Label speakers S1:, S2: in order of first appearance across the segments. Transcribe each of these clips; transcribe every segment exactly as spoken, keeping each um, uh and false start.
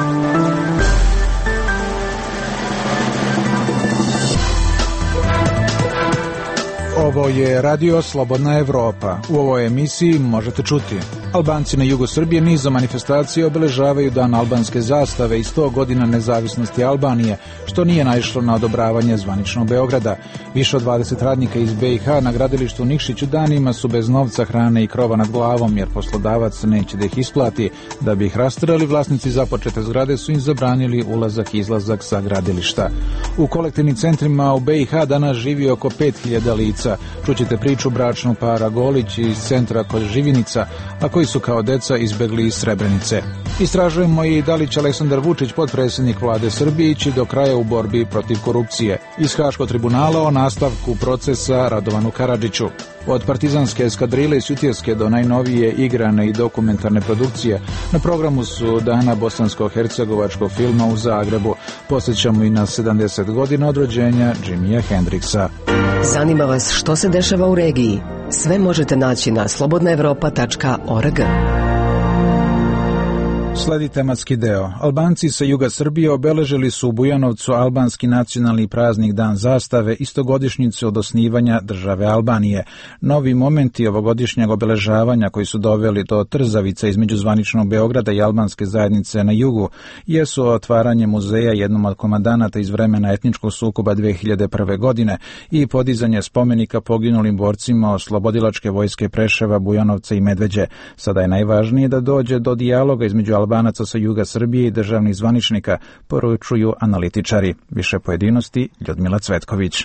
S1: Ovo je Radio Slobodna Evropa. U ovoj emisiji možete čuti: Albanci na jugu Srbije nizom manifestacije obeležavaju dan albanske zastave i sto godina nezavisnosti Albanije, što nije naišlo na odobravanje zvaničnog Beograda. Više od dvadeset radnika iz be i ha na gradilištu u Nikšiću danima su bez novca, hrane i krova nad glavom, jer poslodavac neće da ih isplati. Da bi ih rasterali, vlasnici započete zgrade su im zabranili ulazak i izlazak sa gradilišta. U kolektivnim centrima u be i ha danas živi oko pet hiljada lica. Čućete priču bračnog para Golić iz centra kod Živinica, a koji su kao deca izbegli iz Srebrenice. Istražujemo i da li će Aleksandar Vučić, potpredsjednik vlade Srbije, ići do kraja u borbi protiv korupcije. Iz Haškog tribunala o nastavku procesa Radovanu Karadžiću. Od partizanske eskadrile i Sutjeske do najnovije igrane i dokumentarne produkcije, na programu su dana bosansko-hercegovačkog filma u Zagrebu. Posjećamo i na sedamdeset godina od rođenja Jimija Hendrixa.
S2: Zanima vas što se dešava u regiji? Sve možete naći na slobodna evropa tačka org.
S1: Sledi tematski deo. Albanci sa juga Srbije obeležili su u Bujanovcu albanski nacionalni praznik Dan zastave i stogodišnjicu od osnivanja države Albanije. Novi momenti ovogodišnjeg obeležavanja koji su doveli do trzavica između zvaničnog Beograda i albanske zajednice na jugu jesu otvaranje muzeja jednom od komandanata iz vremena etničkog sukoba dve hiljade prve. godine i podizanje spomenika poginulim borcima oslobodilačke vojske Preševa, Bujanovca i Medveđe. Sada je najvažnije da dođe do dijaloga između Albanaca sa juga Srbije i državnih zvaničnika, poručuju analitičari. Više pojedinosti Ljudmila Cvetković.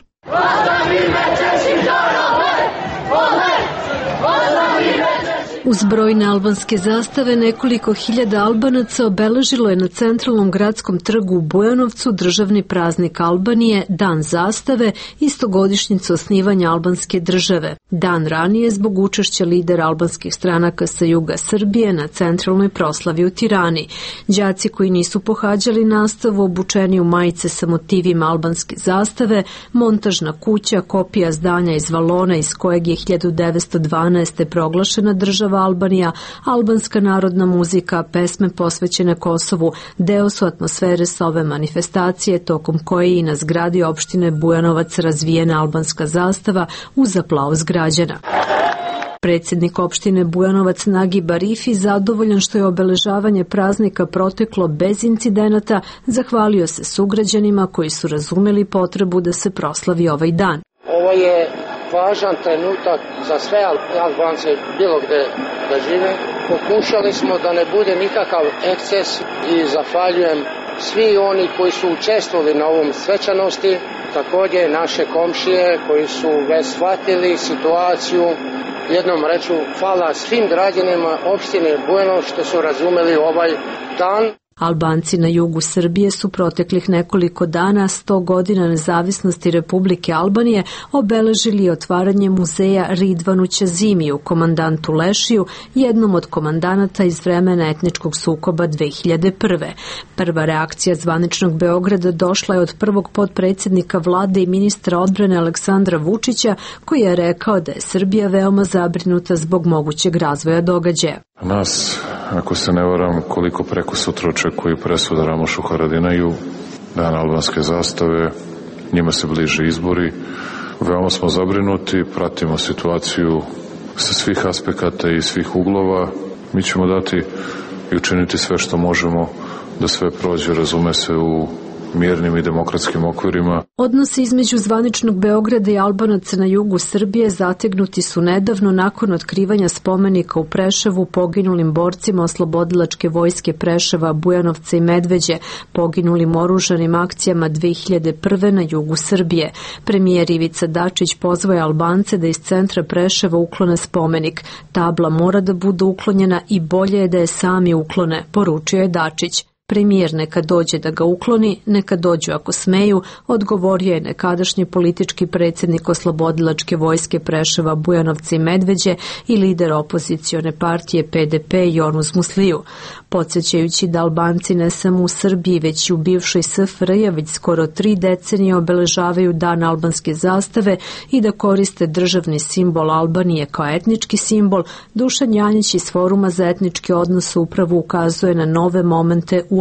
S3: Uz brojne albanske zastave, nekoliko hiljada Albanaca obeležilo je na centralnom gradskom trgu u Bujanovcu državni praznik Albanije, Dan zastave i stogodišnjicu osnivanja albanske države. Dan ranije zbog učešća lidera albanskih stranaka sa juga Srbije na centralnoj proslavi u Tirani. Đaci koji nisu pohađali nastavu obučeni u majice sa motivima albanske zastave, montažna kuća, kopija zdanja iz Valona iz kojeg je hiljadu devetsto dvanaeste. proglašena država Albanija, albanska narodna muzika, pesme posvećene Kosovu, deo su atmosfere sa ove manifestacije, tokom koje i na zgradi opštine Bujanovac razvijena albanska zastava uz aplauz građana. Predsjednik opštine Bujanovac Nagib Arifi, zadovoljan što je obeležavanje praznika proteklo bez incidenata, zahvalio se sugrađanima koji su razumeli potrebu da se proslavi ovaj dan.
S4: Ovo je važan trenutak za sve Albance bilo gde da žive. Pokušali smo da ne bude nikakav eksces i zahvaljujem svi oni koji su učestvovali na ovom svečanosti, također naše komšije koji su već shvatili situaciju. Jednom reču, hvala svim građanima opštine Bujanovac što su razumeli ovaj dan.
S3: Albanci na jugu Srbije su proteklih nekoliko dana, sto godina nezavisnosti Republike Albanije, obeležili otvaranje muzeja Ridvanu Ćazimiju, komandantu Lešiju, jednom od komandanata iz vremena etničkog sukoba dve hiljade prve. Prva reakcija zvaničnog Beograda došla je od prvog potpredsjednika vlade i ministra odbrane Aleksandra Vučića, koji je rekao da je Srbija veoma zabrinuta zbog mogućeg razvoja događaja.
S5: Nas, ako se ne varam, koliko preko sutra očekuju presuda Ramošu Haradinaju, dan albanske zastave, njima se bliže izbori. Veoma smo zabrinuti, pratimo situaciju sa svih aspekata i svih uglova. Mi ćemo dati i učiniti sve što možemo da sve prođe, razume se, u mirnim i demokratskim okvirima.
S3: Odnosi između zvaničnog Beograda i Albanaca na jugu Srbije zategnuti su nedavno nakon otkrivanja spomenika u Preševu poginulim borcima oslobodilačke vojske Preševa, Bujanovca i Medveđe, poginulim oružanim akcijama dve hiljade prve. na jugu Srbije. Premijer Ivica Dačić pozvao je Albance da iz centra Preševa uklone spomenik. Tabla mora da bude uklonjena i bolje je da je sami uklone, poručio je Dačić. Premijer neka dođe da ga ukloni, neka dođu ako smeju, odgovorio je nekadašnji politički predsjednik oslobodilačke vojske Preševa, Bujanovca i Medveđe i lider opozicione partije pe de pe Jonuz Musliju. Podsjećajući da Albanci ne samo u Srbiji, već i u bivšoj es ef er je već skoro tri decenije obeležavaju dan albanske zastave i da koriste državni simbol Albanije kao etnički simbol, Dušan Janjić iz Foruma za etničke odnose upravo ukazuje na nove momente u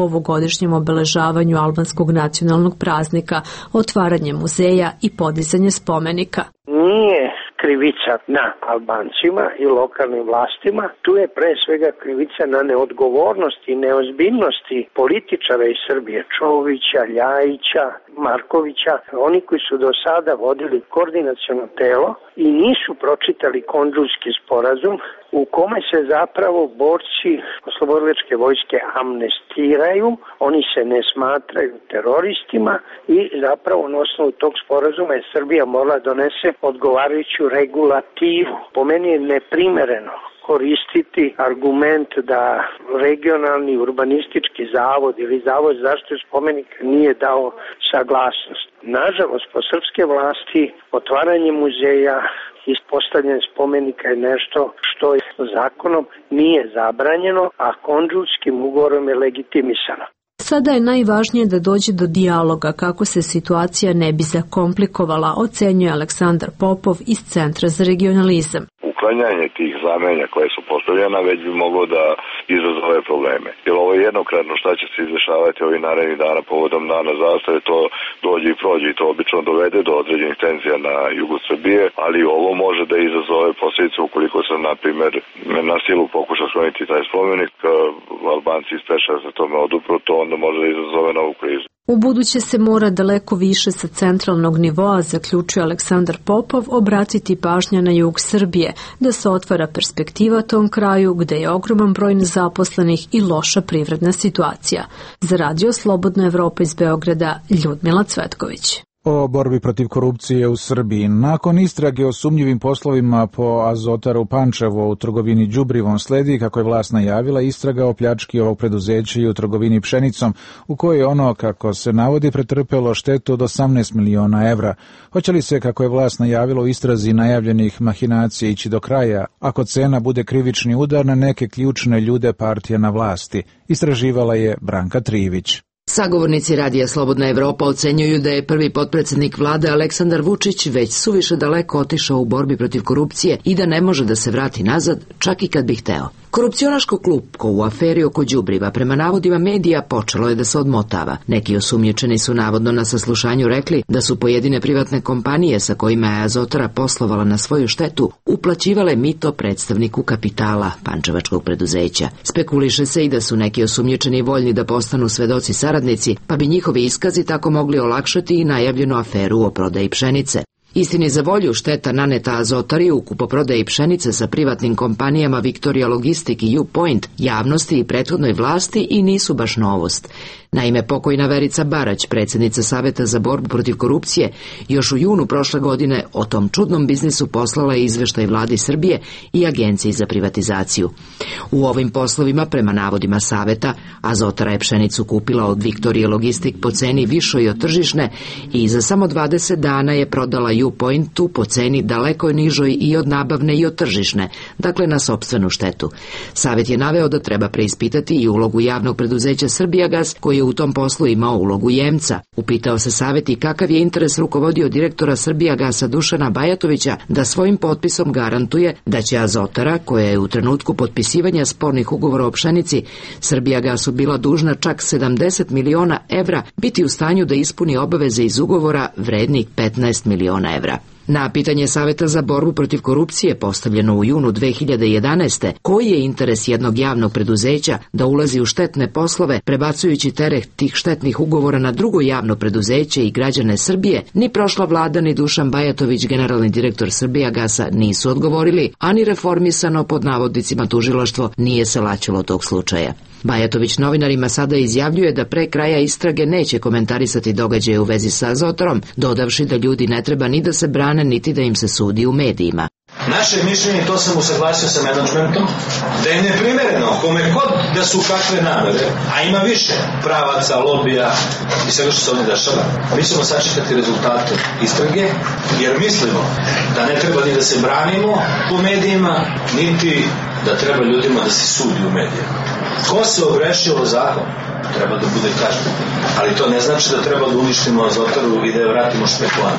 S3: ovogodišnjem obeležavanju albanskog nacionalnog praznika, otvaranje muzeja i podizanje spomenika.
S6: Nije krivica na Albancima i lokalnim vlastima, tu je pre svega krivica na neodgovornosti i neozbiljnosti političara iz Srbije, Čovića, Ljajića, Markovića, oni koji su do sada vodili koordinaciono telo i nisu pročitali Kondžulski sporazum u kome se zapravo borci oslobodilačke vojske amnestiraju, oni se ne smatraju teroristima i zapravo na osnovu tog sporazuma je Srbija morala donese odgovarajuću regulativu. Po meni je neprimereno koristiti argument da regionalni urbanistički zavod ili zavod za zaštitu spomenika nije dao saglasnost. Nažalost, po srpske vlasti otvaranje muzeja i ispostavljanje spomenika je nešto što je zakonom nije zabranjeno, a Kondžulskim ugovorom je legitimisano.
S3: Sada je najvažnije da dođe do dijaloga kako se situacija ne bi zakomplikovala, ocenjuje Aleksandar Popov iz Centra za regionalizam.
S7: Uklanjanje tih znamenja koje su postavljena već bi moglo da izazove probleme. Jer ovo je jednokratno šta će se izdešavati ovih narednih dana povodom dana zastave, to dođe i prođe i to obično dovede do određenih tenzija na jugu Srbije, ali ovo može da izazove posljedice ukoliko se, na primjer, na silu pokuša skloniti taj spomenik, Albanci ispeša se tome odupro, to onda može da izazove novu krizu.
S3: U buduće se mora daleko više sa centralnog nivoa, zaključuje Aleksandar Popov, obratiti pažnja na jug Srbije, da se otvara perspektiva tom kraju gde je ogroman broj nezaposlenih i loša privredna situacija. Za Radio Slobodna Evropa iz Beograda, Ljudmila Cvetković.
S1: O borbi protiv korupcije u Srbiji. Nakon istrage o sumnjivim poslovima po Azotaru Pančevo u trgovini đubrivom sledi, kako je vlast najavila, istraga o pljački ovog preduzeća i u trgovini pšenicom, u kojoj ono, kako se navodi, pretrpelo štetu od osamnaest miliona evra. Hoće li se, kako je vlast najavila, u istrazi najavljenih mahinacija ići do kraja, ako cena bude krivični udar na neke ključne ljude partija na vlasti? Istraživala je Branka Trivić.
S2: Sagovornici Radija Slobodna Evropa ocenjuju da je prvi potpredsjednik vlade Aleksandar Vučić već suviše daleko otišao u borbi protiv korupcije i da ne može da se vrati nazad, čak i kad bi hteo. Korupcionaško klupko u aferi oko đubriva prema navodima medija počelo je da se odmotava. Neki osumnjičeni su navodno na saslušanju rekli da su pojedine privatne kompanije sa kojima je Azotara poslovala na svoju štetu uplaćivale mito predstavniku kapitala pančevačkog preduzeća. Spekuliše se i da su neki osumnjičeni voljni da postanu svedoci saradnici, pa bi njihovi iskazi tako mogli olakšati i najavljenu aferu o prodaji pšenice. Istini za volju, šteta naneta Azotari u kupoprodaji pšenice sa privatnim kompanijama Victoria Logistic i U-Point javnosti i prethodnoj vlasti i nisu baš novost. Naime, pokojna Verica Barać, predsjednica Saveta za borbu protiv korupcije, još u junu prošle godine o tom čudnom biznisu poslala je izveštaj vladi Srbije i Agenciji za privatizaciju. U ovim poslovima, prema navodima Saveta, Azotara je pšenicu kupila od Victoria Logistic po ceni višoj od tržišne i za samo dvadeset dana je prodala U-Pointu po ceni daleko nižoj i od nabavne i od tržišne, dakle na sopstvenu štetu. Savet je naveo da treba preispitati i ulogu javnog preduzeća Srbijagas, koji je u tom poslu imao ulogu jemca. Upitao se Savet i kakav je interes rukovodio direktora Srbijagasa Dušana Bajatovića da svojim potpisom garantuje da će Azotara, koja je u trenutku potpisivanja spornih ugovora o pšenici Srbijagasu bila dužna čak sedamdeset miliona evra, biti u stanju da ispuni obaveze iz ugovora vrednih petnaest miliona evra. Na pitanje Saveta za borbu protiv korupcije postavljeno u junu dve hiljade jedanaeste. koji je interes jednog javnog preduzeća da ulazi u štetne poslove, prebacujući teret tih štetnih ugovora na drugo javno preduzeće i građane Srbije, ni prošla vlada ni Dušan Bajatović, generalni direktor Srbijagasa, nisu odgovorili, a ni reformisano pod navodnicima tužilaštvo nije se laćilo tog slučaja. Bajatović novinarima sada izjavljuje da pre kraja istrage neće komentarisati događaje u vezi sa Azotarom, dodavši da ljudi ne treba ni da se brane, niti da im se sudi u medijima.
S8: Naše mišljenje, to sam usaglasio sa menadžmentom, da je neprimereno kome god da su kakve namere, a ima više pravaca, lobija i svega što se ovdje dešava. Mi ćemo sačekati rezultate istrage, jer mislimo da ne treba ni da se branimo po medijima, niti da treba ljudima da se sudi u medijima. Ko se ogrešio o zakon, treba da bude kažnjen. Ali to ne znači da treba da uništimo Azotaru i da je vratimo špekulantu.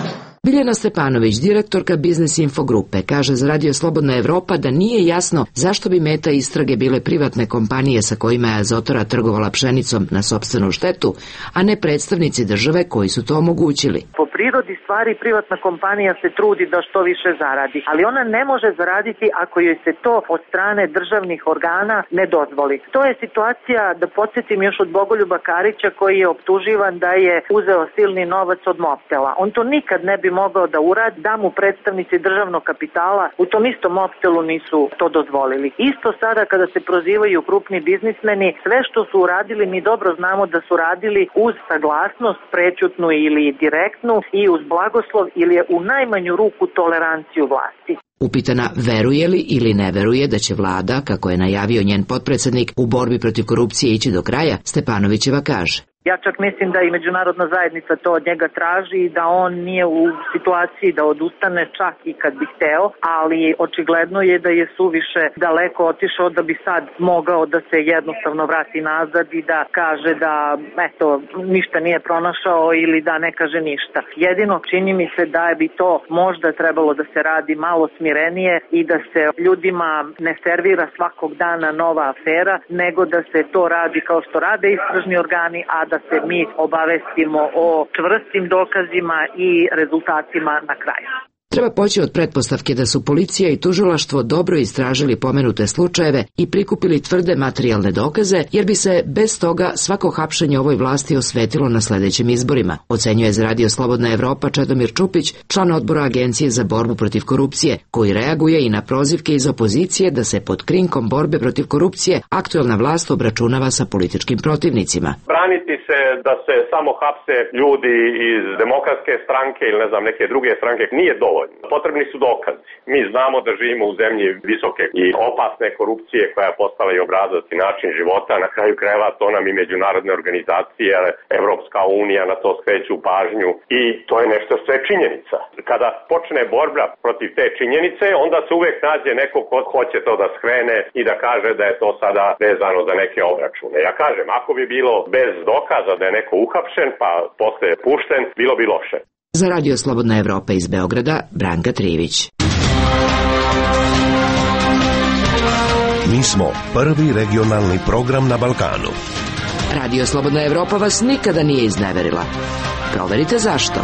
S2: Biljana Stepanović, direktorka Biznis Info grupe, kaže za Radio Slobodna Evropa da nije jasno zašto bi meta istrage bile privatne kompanije sa kojima je Azotora trgovala pšenicom na sopstvenu štetu, a ne predstavnici države koji su to omogućili.
S9: Po prirodi stvari privatna kompanija se trudi da što više zaradi, ali ona ne može zaraditi ako joj se to od strane državnih organa ne dozvoli. To je situacija, da podsjetim, još od Bogoljuba Karića koji je optuživan da je uzeo silni novac od Mobtela. On to nikad ne bi mogao da uradi, da mu predstavnici državnog kapitala u tom istom Mobtelu nisu to dozvolili. Isto sada kada se prozivaju krupni biznismeni, sve što su uradili mi dobro znamo da su radili uz saglasnost, prećutnu ili direktnu, i uz blagoslov ili je u najmanju ruku toleranciju vlasti.
S2: Upitana veruje li ili ne veruje da će vlada, kako je najavio njen potpredsednik, u borbi protiv korupcije ići do kraja, Stepanovićeva kaže:
S9: Ja čak mislim da i međunarodna zajednica to od njega traži i da on nije u situaciji da odustane čak i kad bi hteo, ali očigledno je da je suviše daleko otišao da bi sad mogao da se jednostavno vrati nazad i da kaže da eto, ništa nije pronašao ili da ne kaže ništa. Jedino čini mi se da bi to možda trebalo da se radi malo smirenije i da se ljudima ne servira svakog dana nova afera, nego da se to radi kao što rade istražni organi, a da se mi obavestimo o čvrstim dokazima i rezultatima na kraju.
S2: Treba poći od pretpostavke da su policija i tužilaštvo dobro istražili pomenute slučajeve i prikupili tvrde materijalne dokaze, jer bi se bez toga svako hapšenje ovoj vlasti osvetilo na sledećim izborima, ocenjuje za Radio Slobodna Evropa Čedomir Čupić, član odbora Agencije za borbu protiv korupcije, koji reaguje i na prozivke iz opozicije da se pod krinkom borbe protiv korupcije aktuelna vlast obračunava sa političkim protivnicima.
S10: Braniti se da se samo hapse ljudi iz demokratske stranke ili ne znam neke druge stranke nije dovoljno. Potrebni su dokazi. Mi znamo da živimo u zemlji visoke i opasne korupcije koja je postala i obrazac i način života. Na kraju krajeva to nam i međunarodne organizacije, Evropska unija na to skreću pažnju i to je nešto što je činjenica. Kada počne borba protiv te činjenice, onda se uvek nađe neko ko hoće to da skrene i da kaže da je to sada vezano za neke obračune. Ja kažem, ako bi bilo bez dokaza da je neko uhapšen pa posle pušten, bilo bi loše.
S2: Za Radio Slobodna Evropa iz Beograda, Branka Trivić.
S11: Mi smo prvi regionalni program na Balkanu.
S2: Radio Slobodna Evropa vas nikada nije izneverila. Proverite zašto.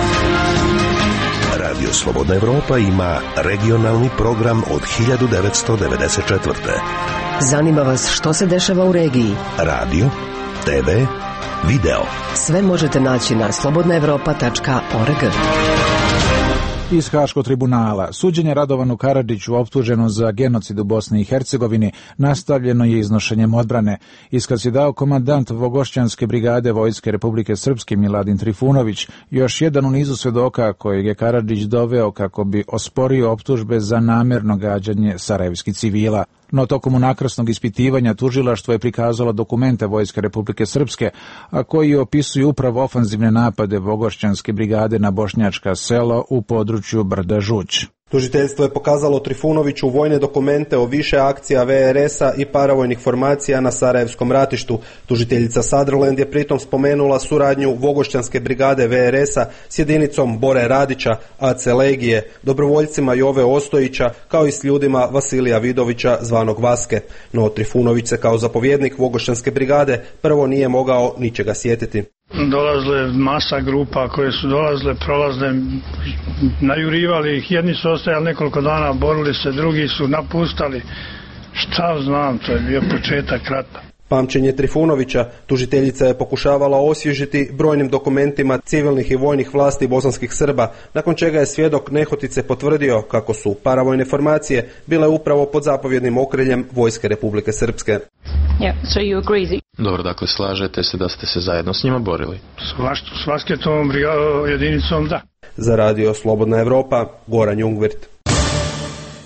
S11: Radio Slobodna Evropa ima regionalni program od hiljadu devetsto devedeset četvrte.
S12: Zanima vas što se dešava u regiji?
S11: Radio, te ve, video.
S12: Sve možete naći na slobodna evropa tačka org.
S1: Iz Haškog tribunala. Suđenje Radovanu Karadžiću optuženom za genocid u Bosni i Hercegovini nastavljeno je iznošenjem odbrane. Iskaz je dao komandant Vogošćanske brigade Vojske Republike Srpske Miladin Trifunović, još jedan u nizu svedoka kojeg je Karadžić doveo kako bi osporio optužbe za namerno gađanje sarajevskih civila. No tokom unakrsnog ispitivanja tužilaštvo je prikazalo dokumente Vojske Republike Srpske, a koji opisuju upravo ofanzivne napade Vogošćanske brigade na bošnjačka sela u području Brda Žuć.
S13: Tužiteljstvo je pokazalo Trifunoviću vojne dokumente o više akcija ve er es-a i paravojnih formacija na Sarajevskom ratištu. Tužiteljica Sutherland je pritom spomenula suradnju Vogošćanske brigade ve er es-a s jedinicom Bore Radića, a ce Legije, dobrovoljcima Jove Ostojića, kao i s ljudima Vasilija Vidovića, zvanog Vaske. No Trifunović se kao zapovjednik Vogošćanske brigade prvo nije mogao ničega sjetiti.
S14: Dolazile masa grupa koje su dolazile, prolazile, najurivali ih, jedni su ostajali nekoliko dana, borili se, drugi su napustali. Šta znam, to je bio početak rata.
S13: Pamćenje Trifunovića tužiteljica je pokušavala osvježiti brojnim dokumentima civilnih i vojnih vlasti bosanskih Srba, nakon čega je svjedok nehotice potvrdio kako su paravojne formacije bile upravo pod zapovjednim okriljem Vojske Republike Srpske.
S15: Yeah, so you agree.
S16: Dobro, dakle, slažete se da ste se zajedno s njima borili?
S14: S Vasketovom jedinicom, da.
S13: Za Radio Slobodna Evropa, Goran Jungvirt.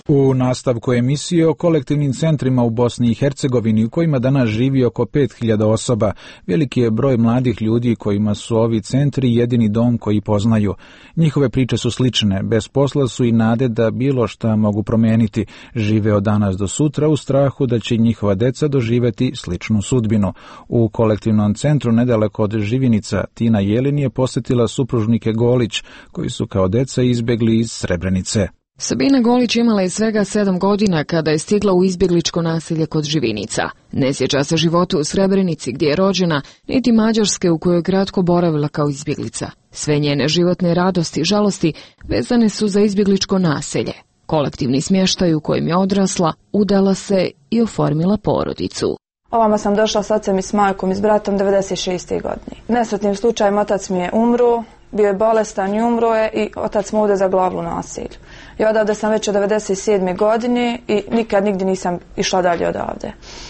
S1: U nastavku emisije o kolektivnim centrima u Bosni i Hercegovini u kojima danas živi oko pet hiljada osoba, veliki je broj mladih ljudi kojima su ovi centri jedini dom koji poznaju. Njihove priče su slične, bez posla su i nade da bilo šta mogu promeniti. Žive od danas do sutra u strahu da će njihova deca doživeti sličnu sudbinu. U kolektivnom centru nedaleko od Živinica Tina Jelin je posjetila supružnike Golić koji su kao deca izbjegli iz Srebrenice.
S17: Sabina Golić imala je svega sedam godina kada je stigla u izbjegličko naselje kod Živinica. Ne sjeća se životu u Srebrenici gdje je rođena, niti Mađarske u kojoj je kratko boravila kao izbjeglica. Sve njene životne radosti i žalosti vezane su za izbjegličko naselje. Kolektivni smještaj u kojem je odrasla, udala se i oformila porodicu.
S18: Ovamo sam došla s ocem i s majkom i s bratom devedeset šeste. godine. Nesretnim slučajem otac mi je umro, bio je bolestan i umro je i otac mu ude za glavu u nasilju. I odavde sam već od devedeset sedme. godine i nikad nigdje nisam išla dalje odavde.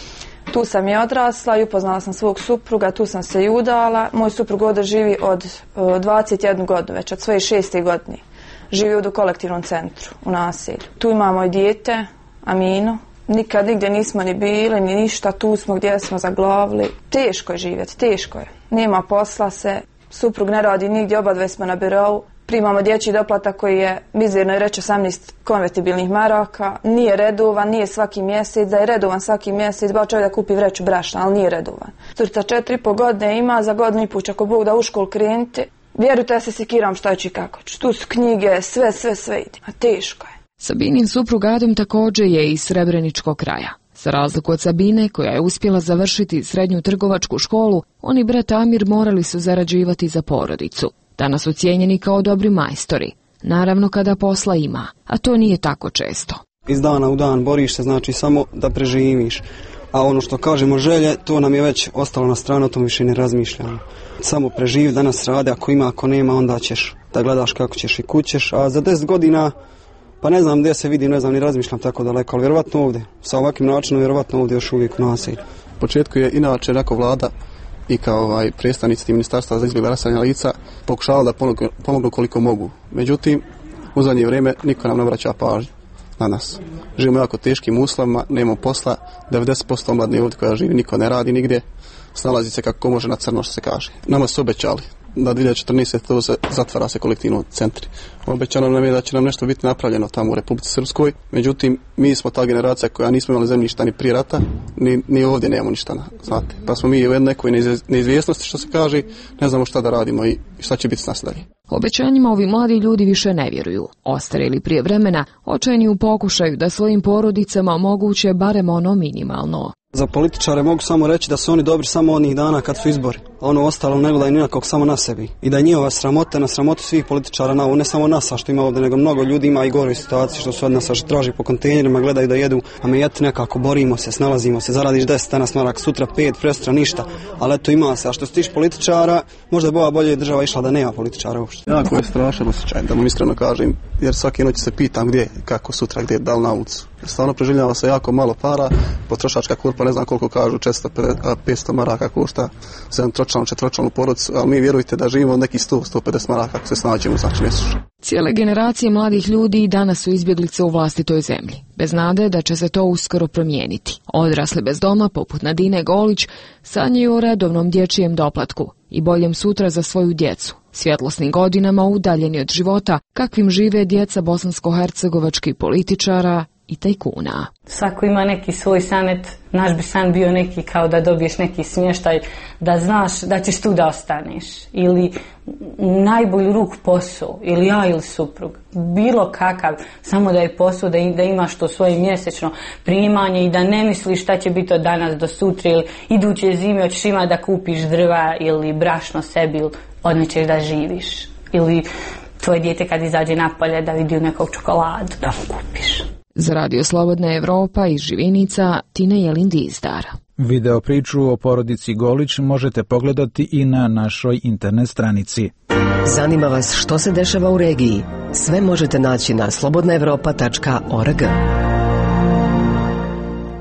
S18: Tu sam i odrasla i upoznala sam svog supruga, tu sam se i udala. Moj suprug ovdje živi od dvadeset jednu godinu, već od svoje šeste godine. Živi ovdje u kolektivnom centru, u nasilju. Tu imamo i dijete, Aminu. Nikad nigdje nismo ni bili, ni ništa, tu smo gdje smo zaglavili. Teško je živjeti, teško je. Nema posla se, suprug ne radi nigdje, obadve smo na birou. Primamo dječji doplatak koji je mizirno i reći osamnaest konvertibilnih maraka. Nije redovan, nije svaki mjesec, da je redovan svaki mjesec, ba čovjek da kupi vreću brašna, ali nije redovan. Curica četiri i po godine ima, za godinu i puć ako Bog da u školu kreniti. Vjerujte, ja se sekiram šta ću i kako ću. Tu su knjige, sve, sve, sve ide. A teško je.
S17: Sabinin suprug Adem također je iz Srebreničkog kraja. Za razliku od Sabine, koja je uspjela završiti srednju trgovačku školu, on i brat Amir morali su zarađivati za porodicu. Danas su cijenjeni kao dobri majstori. Naravno kada posla ima, a to nije tako često.
S19: Iz dana u dan boriš se, znači samo da preživiš. A ono što kažemo želje, to nam je već ostalo na stranu, o tom više ne razmišljamo. Samo preživi, danas rade, ako ima, ako nema, onda ćeš da gledaš kako ćeš i kućeš. A za deset godina, pa ne znam gdje se vidim, ne znam ni razmišljam tako daleko, ali vjerovatno ovdje. Sa ovakvim načinom vjerovatno ovdje još uvijek u naselju.
S20: U početku je inače rekao vlada i kao ovaj, predstavnici ministarstva za izbjegla raseljena lica pokušavali da pomognu, pomognu koliko mogu. Međutim, u zadnje vrijeme niko nam ne vraća pažnju na nas. Živimo jako teškim uslovima, nemamo posla, devedeset posto omladne ovdje koja živi, niko ne radi nigdje, snalazi se kako može na crno što se kaže. Nama su obećali da dvije hiljade četrnaeste. to se zatvara se kolektivno centri. Obećano nam je da će nam nešto biti napravljeno tamo u Republici Srpskoj, međutim mi smo ta generacija koja nismo imali zemljišta ni prije rata, ni, ni ovdje nemamo ništa, znate. Pa smo mi u nekoj neizvjesnosti što se kaže, ne znamo šta da radimo i šta će biti s nas dalje.
S17: Obećanjima ovi mladi ljudi više ne vjeruju. Ostarili prije vremena, očajni u pokušaju da svojim porodicama omoguće barem ono minimalno.
S19: Za političare mogu samo reći da su oni dobri samo onih dana kad su izbori. Ono ostalo ne gledaju nikakvog samo na sebi. I da je njihova sramota na sramotu svih političara na ovo, ne samo nas što ima ovdje, nego mnogo ljudi ima i gore situaciji što su od nas što traži po kontejnerima, gledaju da jedu, a mi jeti nekako borimo se, snalazimo se, zaradiš deset danas marak, sutra pet, prestra ništa, ali eto ima se. A što se tiče političara, možda bi ova bolje država išla da nema političara uopšte.
S20: Jako je strašan osjećaj, da mu iskreno kažem, jer svake noći se pitam gdje, kako sutra, gdje, da li na ulicu. Stvarno preživljava se jako malo para, potrošačka kurpa ne znam koliko kažu, često petsto maraka košta za jedan tročlanu, četvočlanu porodicu, ali mi vjerujte da živimo od nekih sto do sto pedeset maraka ako se snađemo, znači mjesečno.
S17: Cijele generacije mladih ljudi danas su izbjeglice u vlastitoj zemlji, bez nade da će se to uskoro promijeniti. Odrasli bez doma, poput Nadine Golić, sanjaju o redovnom dječjem doplatku i boljem sutra za svoju djecu. Svjetlosnim godinama udaljeni od života, kakvim žive djeca bosansko-hercegovačkih političara i tajkuna.
S21: Svako ima neki svoj sanet, naš bi san bio neki kao da dobiješ neki smještaj, da znaš da ćeš tu da ostaneš. Ili najbolju ruku posao, ili ja ili suprug. Bilo kakav, samo da je posao, da, da imaš to svoje mjesečno primanje i da ne misliš šta će biti od danas do sutra ili iduće zime hoćeš imati da kupiš drva ili brašno sebi ili od nečeg da živiš. Ili tvoje dijete kad izađe napolje da vidi nekog čokoladu da mu kupiš.
S17: Za Radio Slobodna Evropa iz Živinica, Tina Jelin Dizdar.
S1: Video priču o porodici Golić možete pogledati i na našoj internet stranici.
S12: Zanima vas što se dešava u regiji? Sve možete naći na slobodna evropa tačka org.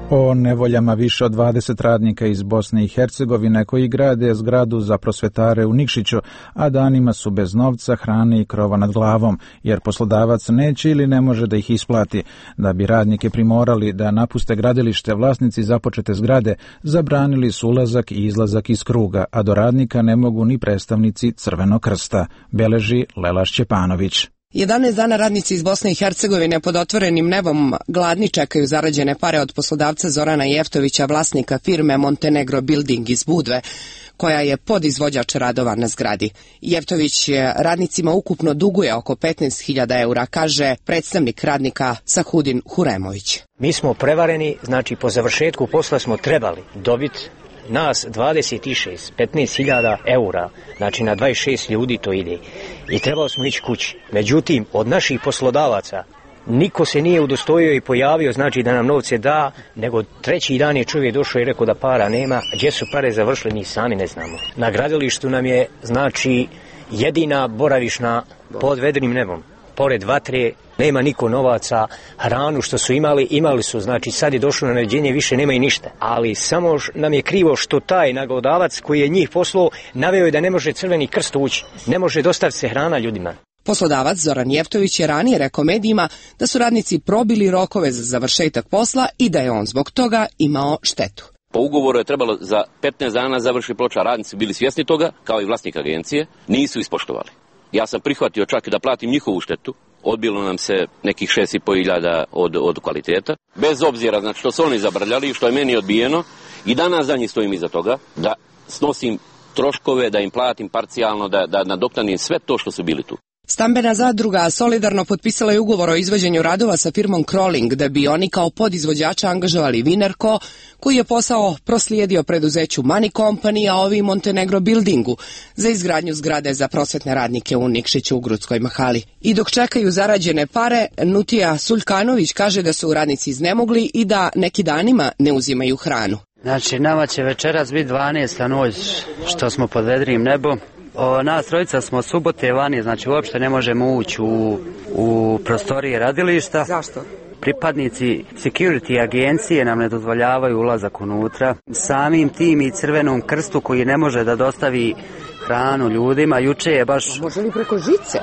S1: O nevoljama više od dvadeset radnika iz Bosne i Hercegovine koji grade zgradu za prosvetare u Nikšiću, a danima su bez novca, hrane i krova nad glavom, jer poslodavac neće ili ne može da ih isplati. Da bi radnike primorali da napuste gradilište, vlasnici započete zgrade zabranili su ulazak i izlazak iz kruga, a do radnika ne mogu ni predstavnici Crvenog krsta, beleži Lela Šćepanović.
S4: jedanaest dana radnici iz Bosne i Hercegovine pod otvorenim nebom gladni čekaju zarađene pare od poslodavca Zorana Jeftovića, vlasnika firme Montenegro Building iz Budve, koja je podizvođač radova na zgradi. Jeftović radnicima ukupno duguje oko petnaest hiljada eura, kaže predstavnik radnika Sahudin Huremović.
S22: Mi smo prevareni, znači po završetku posla smo trebali dobiti nas dvadeset šest, petnaest hiljada eura, znači na dvadeset šest ljudi to ide. I trebali smo ići kući. Međutim, od naših poslodavaca niko se nije udostojio i pojavio, znači da nam novce da, nego treći dan je čovjek došao i rekao da para nema, a gdje su pare završile, mi sami ne znamo. Na gradilištu nam je, znači, jedina boravišna pod vedrim nebom. Pored vatre, nema niko novaca, hranu što su imali, imali su, znači sad je došlo na naređenje, više nema i ništa. Ali samo nam je krivo što taj nagodavac koji je njih poslao, naveo je da ne može Crveni krst ući, ne može dostaviti se hrana ljudima.
S4: Poslodavac Zoran Jeftović je ranije rekao medijima da su radnici probili rokove za završetak posla i da je on zbog toga imao štetu.
S23: Po ugovoru je trebalo za petnaest dana završiti ploča, radnici bili svjesni toga, kao i vlasnik agencije, nisu ispoštovali. Ja sam prihvatio čak i da platim njihovu štetu, odbilo nam se nekih šest i po hiljada od, od kvaliteta, bez obzira znači, što su oni zabrljali, što je meni odbijeno, i danas za njih stojim iza toga, da snosim troškove, da im platim parcijalno, da, da nadoknadim sve to što su bili tu.
S4: Stambena zadruga solidarno potpisala je ugovor o izvođenju radova sa firmom Crawling, da bi oni kao podizvođača angažovali Vinerko, koji je posao proslijedio preduzeću Money Company, a ovi Montenegro Buildingu za izgradnju zgrade za prosvetne radnike u Nikšiću u Grudskoj mahali. I dok čekaju zarađene pare, Nutija Suljkanović kaže da su radnici iznemogli i da neki danima ne uzimaju hranu.
S24: Znači, nama će večeras biti dvanaesta noć što smo pod vedrim nebom. O, nas trojica smo subote vani, znači uopšte ne možemo ući u, u prostorije radilišta.
S4: Zašto?
S24: Pripadnici security agencije nam ne dozvoljavaju ulazak unutra. Samim tim i Crvenom krstu koji ne može da dostavi hranu ljudima. Juče je baš...
S4: Može li preko žice?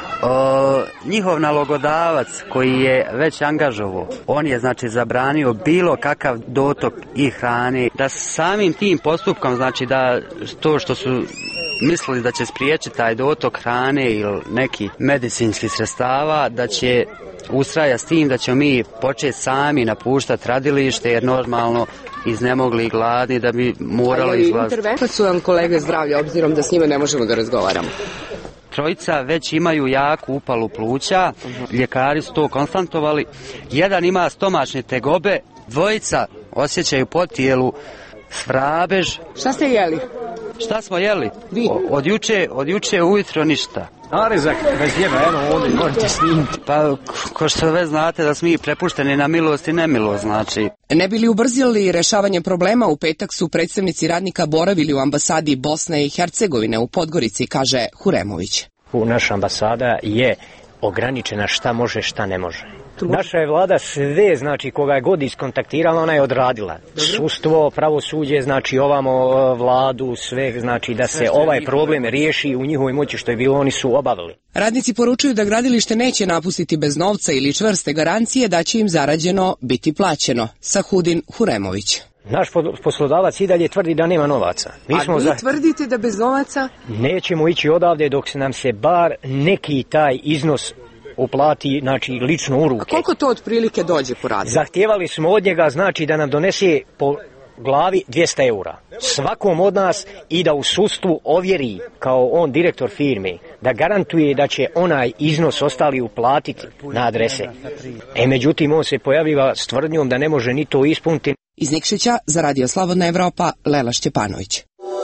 S24: O, njihov nalogodavac koji je već angažovao, on je znači zabranio bilo kakav dotok i hrane. Da samim tim postupkom, znači da to što su mislili da će spriječiti taj dotok hrane ili neki medicinskih sredstava, da će ustraja s tim da ćemo mi početi sami napuštati radilište, jer normalno iznemogli i gladni da bi morali izlaziti.
S4: Interventno su vam kolege zdravlja, obzirom da s njima ne možemo da razgovaramo.
S24: Trojica već imaju jaku upalu pluća, ljekari su to konstatovali. Jedan ima stomačne tegobe, dvojica osjećaju po tijelu svrabež.
S4: Šta ste jeli?
S24: Šta smo jeli?
S4: Vi?
S24: O, od juče, od juče ujutro ništa.
S22: Narezak, bez jeba, evo ovdje, možete snimiti.
S24: Pa, ko što već znate da smo i prepušteni na milost i nemilost, znači.
S4: Ne bi li ubrzili rešavanje problema, u petak su predstavnici radnika boravili u ambasadi Bosne i Hercegovine u Podgorici, kaže Huremović.
S22: Naša ambasada je ograničena šta može, šta ne može. Naša je vlada sve, znači, koga je god iskontaktirala, ona je odradila. Sudstvo, pravosuđe, znači, ovamo vladu, sve, znači, da se ovaj problem riješi u njihovoj moći što je bilo, oni su obavili.
S4: Radnici poručuju da gradilište neće napustiti bez novca ili čvrste garancije da će im zarađeno biti plaćeno. Sahudin Huremović.
S22: Naš poslodavac i dalje tvrdi da nema novaca. Mi
S4: A
S22: smo
S4: vi
S22: za...
S4: tvrdite da bez novaca?
S22: Nećemo ići odavde dok se nam se bar neki taj iznos uplati, znači, lično u ruke.
S4: A koliko to otprilike dođe po radu?
S22: Zahtijevali smo od njega, znači, da nam donese po glavi dvjesto eura. Svakom od nas i da u sudstvu ovjeri, kao on direktor firme, da garantuje da će onaj iznos ostali uplatiti na adrese. E, međutim, on se pojaviva s tvrdnjom da ne može ni to ispuniti.
S4: Iz Nikšića za Radio Slobodna Evropa, Lela Šćepanović.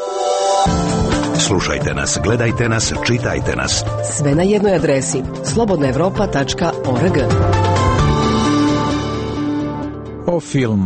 S11: Slušajte nas, gledajte nas, čitajte nas.
S12: Sve na jednoj adresi slobodna evropa tačka org.
S1: O filmu.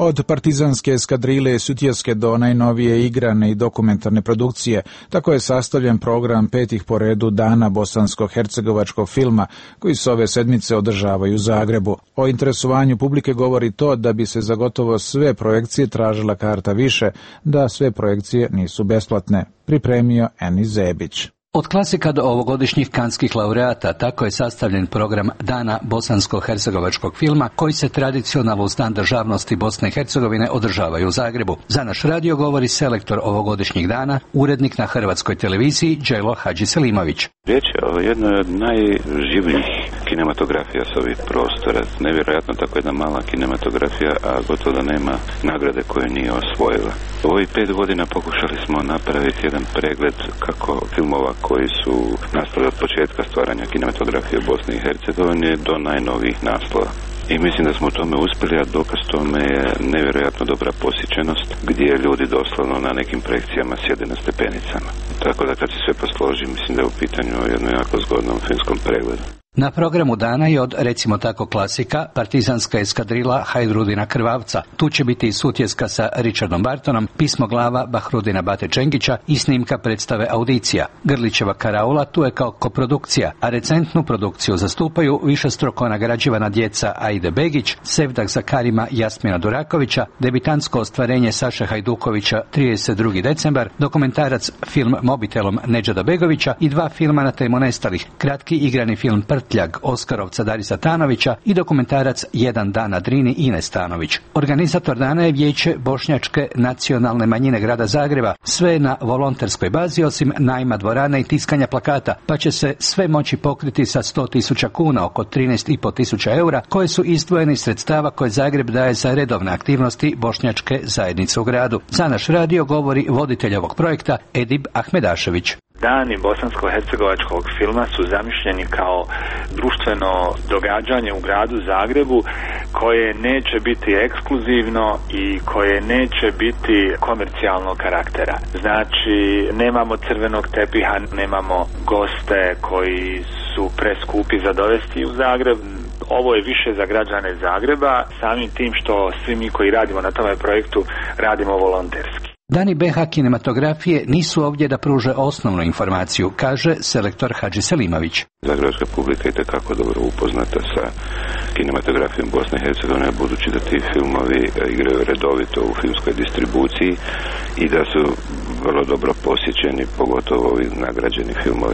S1: Od partizanske eskadrile Sutjeske do najnovije igrane i dokumentarne produkcije, tako je sastavljen program petih po redu dana bosansko-hercegovačkog filma, koji se ove sedmice održavaju u Zagrebu. O interesovanju publike govori to da bi se za gotovo sve projekcije tražila karta više, da sve projekcije nisu besplatne. Pripremio Enis Zebić.
S3: Od klasika do ovogodišnjih kanskih laureata tako je sastavljen program Dana bosansko-hercegovačkog filma koji se tradicionalno uz Dan državnosti Bosne i Hercegovine održavaju u Zagrebu. Za naš radio govori selektor ovogodišnjih dana, urednik na Hrvatskoj televiziji Đelo Hadžiselimović.
S5: Riječ je o jednoj od najživljih kinematografija s ovih prostora. Nevjerojatno tako jedna mala kinematografija, a gotovo da nema nagrade koje nije osvojila. U ovih pet godina pokušali smo napraviti jedan pregled kako filmova koji su nastali od početka stvaranja kinematografije u Bosni i Hercegovini do najnovijih naslova. I mislim da smo u tome uspjeli, a dokaz tome je nevjerojatno dobra posjećenost gdje ljudi doslovno na nekim projekcijama sjede na stepenicama. Tako da kad se sve posloži, mislim da je u pitanju o jednom jako zgodnom filmskom pregledu.
S3: Na programu dana je od, recimo tako, klasika partizanska eskadrila Hajdrudina Krvavca. Tu će biti i Sutjeska sa Richardom Bartonom, pismo glava Bahrudina Bate Čengića i snimka predstave Audicija. Grlićeva Karaula tu je kao koprodukcija, a recentnu produkciju zastupaju višestruko nagrađivana djeca Aide Begić, Sevdak Zakarima Jasmina Durakovića, debitantsko ostvarenje Saše Hajdukovića trideset drugi decembar, dokumentarac film Mobitelom Nedžada Begovića i dva filma na temu nestalih, kratki igrani film Prtljag Oskarovca Darisa Tanovića i dokumentarac Jedan dan na Drini Ines Tanović. Organizator dana je Vijeće Bošnjačke nacionalne manjine grada Zagreba, sve na volonterskoj bazi osim najma dvorana i tiskanja plakata, pa će se sve moći pokriti sa sto tisuća kuna, oko trinaest i pol tisuća eura, koje su izdvojeni sredstava koje Zagreb daje za redovne aktivnosti Bošnjačke zajednice u gradu. Za naš radio govori voditelj ovog projekta Edib Ahmedašević.
S6: Dani bosansko-hercegovačkog filma su zamišljeni kao društveno događanje u gradu Zagrebu koje neće biti ekskluzivno i koje neće biti komercijalnog karaktera. Znači, nemamo crvenog tepiha, nemamo goste koji su preskupi za dovesti u Zagreb. Ovo je više za građane Zagreba, samim tim što svi mi koji radimo na tome projektu radimo volonterski.
S3: Dani B H kinematografije nisu ovdje da pruže osnovnu informaciju, kaže selektor Hadžiselimović.
S5: Zagrebačka publika je itekako dobro upoznata sa kinematografijom Bosne i Hercegovine, budući da ti filmovi igraju redovito u filmskoj distribuciji i da su vrlo dobro posjećeni, pogotovo ovi nagrađeni filmovi.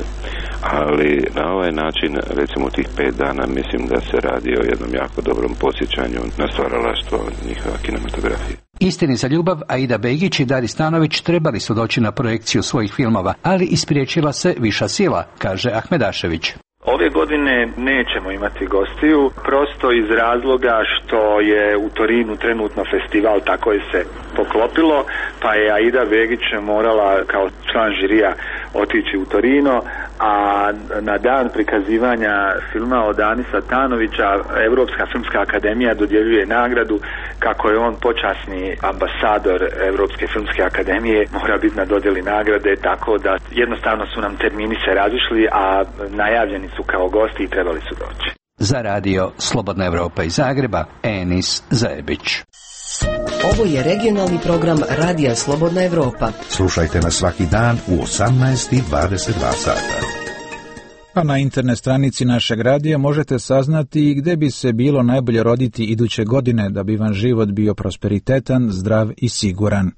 S5: Ali na ovaj način, recimo u tih pet dana, mislim da se radi o jednom jako dobrom posjećanju na stvaralaštvo njihova kinematografije.
S3: Istini za ljubav, Aida Begić i Daris Tanović trebali su doći na projekciju svojih filmova, ali ispriječila se viša sila, kaže Ahmedašević.
S6: Ove godine nećemo imati gostiju, prosto iz razloga što je u Torinu trenutno festival, tako je se poklopilo, pa je Aida Begić morala kao član žirija otići u Torino, a na dan prikazivanja filma od Danisa Tanovića Europska filmska akademija dodjeljuje nagradu. Kako je on počasni ambasador Europske filmske akademije, mora biti na dodjeli nagrade, tako da jednostavno su nam termini se razišli, a najavljeni su kao gosti i trebali su doći.
S3: Za radio Slobodna Evropa iz Zagreba, Enis Zebić.
S12: Ovo je regionalni program Radija Slobodna Evropa.
S11: Slušajte nas svaki dan u osamnaest i dvadeset dva sata.
S1: A na internet stranici našeg radija možete saznati gdje bi se bilo najbolje roditi iduće godine da bi vam život bio prosperitetan, zdrav i siguran.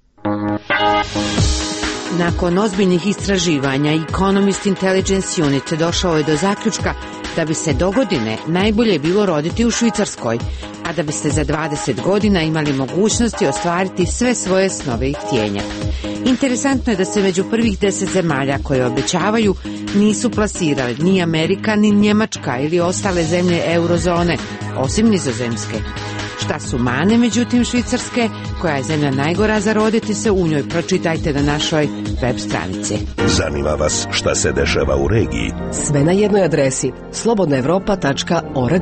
S7: Nakon ozbiljnih istraživanja, Economist Intelligence Unit došao je do zaključka da bi se dogodine najbolje bilo roditi u Švicarskoj, a da biste za dvadeset godina imali mogućnosti ostvariti sve svoje snove i htjenja. Interesantno je da se među prvih deset zemalja koje obećavaju nisu plasirali ni Amerika, ni Njemačka ili ostale zemlje eurozone, osim Nizozemske. Šta su mane, međutim, Švicarske, koja je zemlja najgora za roditi se u njoj, pročitajte na našoj web stranici.
S11: Zanima vas šta se dešava u regiji?
S12: Sve na jednoj adresi slobodna evropa tačka org.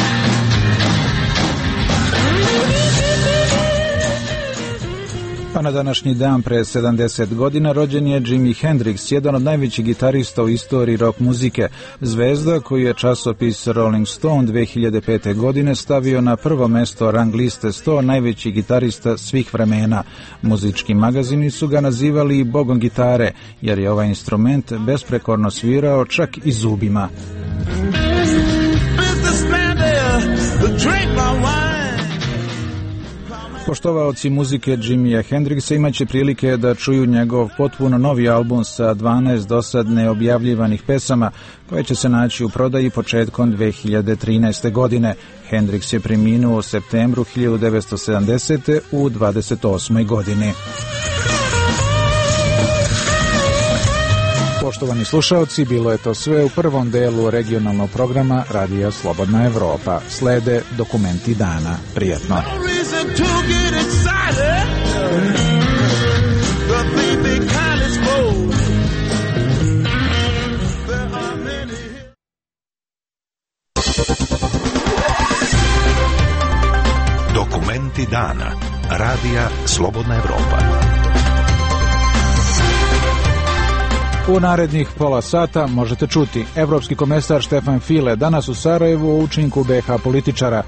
S1: Na Na današnji dan pre sedamdeset godina rođen je Jimi Hendrix, jedan od najvećih gitarista u istoriji rock muzike, zvezda koju je časopis Rolling Stone dve hiljade pete. godine stavio na prvo mesto rang liste sto najvećih gitarista svih vremena. Muzički magazini su ga nazivali i bogom gitare, jer je ovaj instrument besprekorno svirao čak i zubima. Poštovaoci muzike Jimija Hendrixa imaće prilike da čuju njegov potpuno novi album sa dvanaest dosad neobjavljivanih pesama koje će se naći u prodaji početkom dve hiljade trinaeste. godine. Hendrix je preminuo u septembru hiljadu devetsto sedamdesete. u dvadeset osmoj godini. Poštovani slušaoci, bilo je to sve u prvom delu regionalnog programa Radija Slobodna Evropa. Slede dokumenti dana. Prijetno.
S11: Dokumenti dana. Radija Slobodna Evropa.
S1: U narednih pola sata možete čuti evropski komesar Štefan File danas u Sarajevu o učinku be ha političara.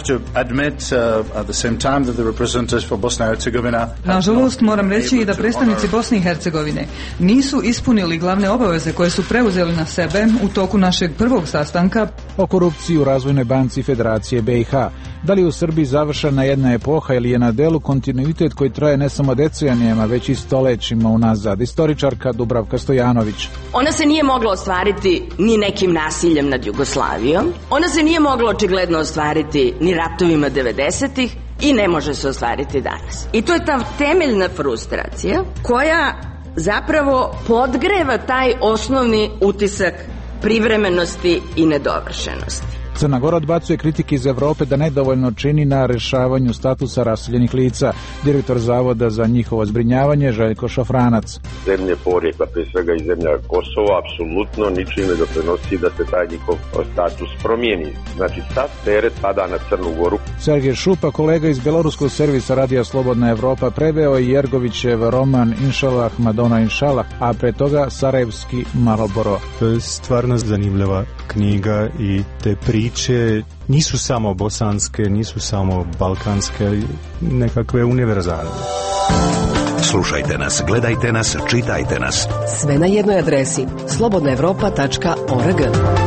S2: Nažalost, moram reći i da predstavnici Bosne i Hercegovine nisu ispunili glavne obaveze koje su preuzeli na sebe u toku našeg prvog sastanka
S1: o korupciji u Razvojnoj banci Federacije be i ha. Da li u Srbiji završena jedna epoha ili je na delu kontinuitet koji traje ne samo decenijama, već i stolećima unazad? Istoričarka Dubravka Stojanović.
S8: Ona se nije mogla ostvariti ni nekim nasiljem nad Jugoslavijom, ona se nije mogla očigledno ostvariti ni ratovima devedesetih i ne može se ostvariti danas. I to je ta temeljna frustracija koja zapravo podgreva taj osnovni utisak privremenosti i nedovršenosti.
S1: Crna Gora odbacuje kritike iz Evrope da nedovoljno čini na rešavanju statusa raseljenih lica. Direktor Zavoda za njihovo zbrinjavanje Željko Šafranac.
S9: Zemlje porijekla, pre svega i zemlja Kosova, apsolutno ničim ne doprinosi da se taj njihov status promijeni. Znači, sav teret pada na Crnu Goru.
S1: Sergej Šupa, kolega iz beloruskog servisa Radija Slobodna Evropa, preveo je Jergovićev roman Inšalah, Madonna Inšalah, a pre toga Sarajevski Marlboro.
S10: To je stvarno zanimljiva knjiga i te priče nisu samo bosanske, nisu samo balkanske, nekakve univerzalne.
S11: Slušajte nas, gledajte nas, čitajte nas.
S12: Sve na jednoj adresi slobodna evropa tačka org.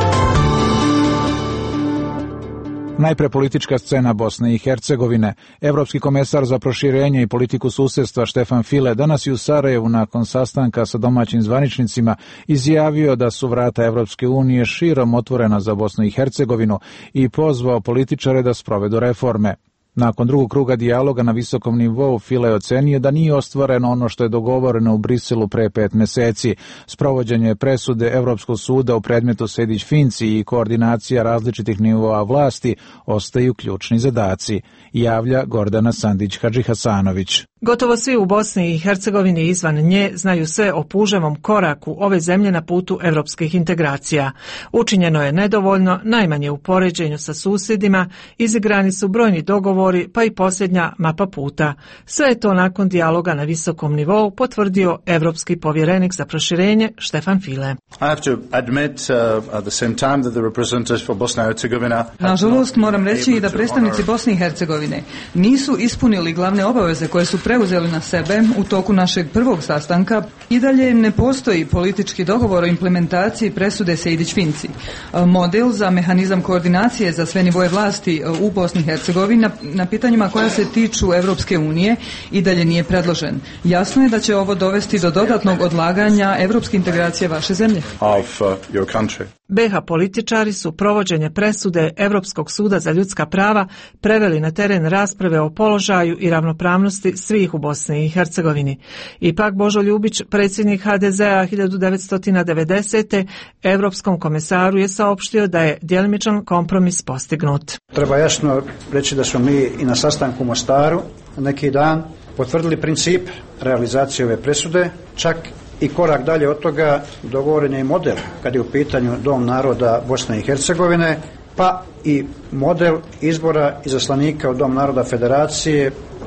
S1: Najpre politička scena Bosne i Hercegovine. Evropski komesar za proširenje i politiku susedstva Štefan File danas je u Sarajevu nakon sastanka sa domaćim zvaničnicima izjavio da su vrata Evropske unije širom otvorena za Bosnu i Hercegovinu i pozvao političare da sprovedu reforme. Nakon drugog kruga dijaloga na visokom nivou File je ocenio da nije ostvareno ono što je dogovoreno u Briselu pre pet meseci. Sprovođenje presude Evropskog suda u predmetu Sejdić-Finci i koordinacija različitih nivoa vlasti ostaju ključni zadaci, javlja Gordana Sandić-Hadžihasanović.
S25: Gotovo svi u Bosni i Hercegovini izvan nje znaju sve o puževom koraku ove zemlje na putu evropskih integracija. Učinjeno je nedovoljno, najmanje u poređenju sa susjedima, izigrani su brojni dogovori, pa i posljednja mapa puta. Sve je to nakon dijaloga na visokom nivou potvrdio evropski povjerenik za proširenje Štefan File.
S2: Nažalost, moram reći i da predstavnici Bosne i Hercegovine nisu ispunili glavne obaveze koje su preuzeli na sebe u toku našeg prvog sastanka. I dalje ne postoji politički dogovor o implementaciji presude Sejdić-Finci. Model za mehanizam koordinacije za sve nivoje vlasti u Bosni i Hercegovini na pitanjima koja se tiču Evropske unije i dalje nije predložen. Jasno je da će ovo dovesti do dodatnog odlaganja evropske integracije vaše zemlje.
S25: Of, uh, your country. be ha političari su provođenje presude Evropskog suda za ljudska prava preveli na teren rasprave o položaju i ravnopravnosti svih u Bosni i Hercegovini. Ipak Božo Ljubić, predsjednik ha de zea hiljadu devetsto devedesete. Evropskom komesaru je saopštio da je djelimičan kompromis postignut.
S26: Treba jasno reći da smo mi i na sastanku u Mostaru neki dan potvrdili princip realizacije ove presude, čak i korak dalje od toga dogovoren je i model kad je u pitanju Dom naroda Bosne i Hercegovine, pa i model izbora izaslanika u Dom naroda Federacije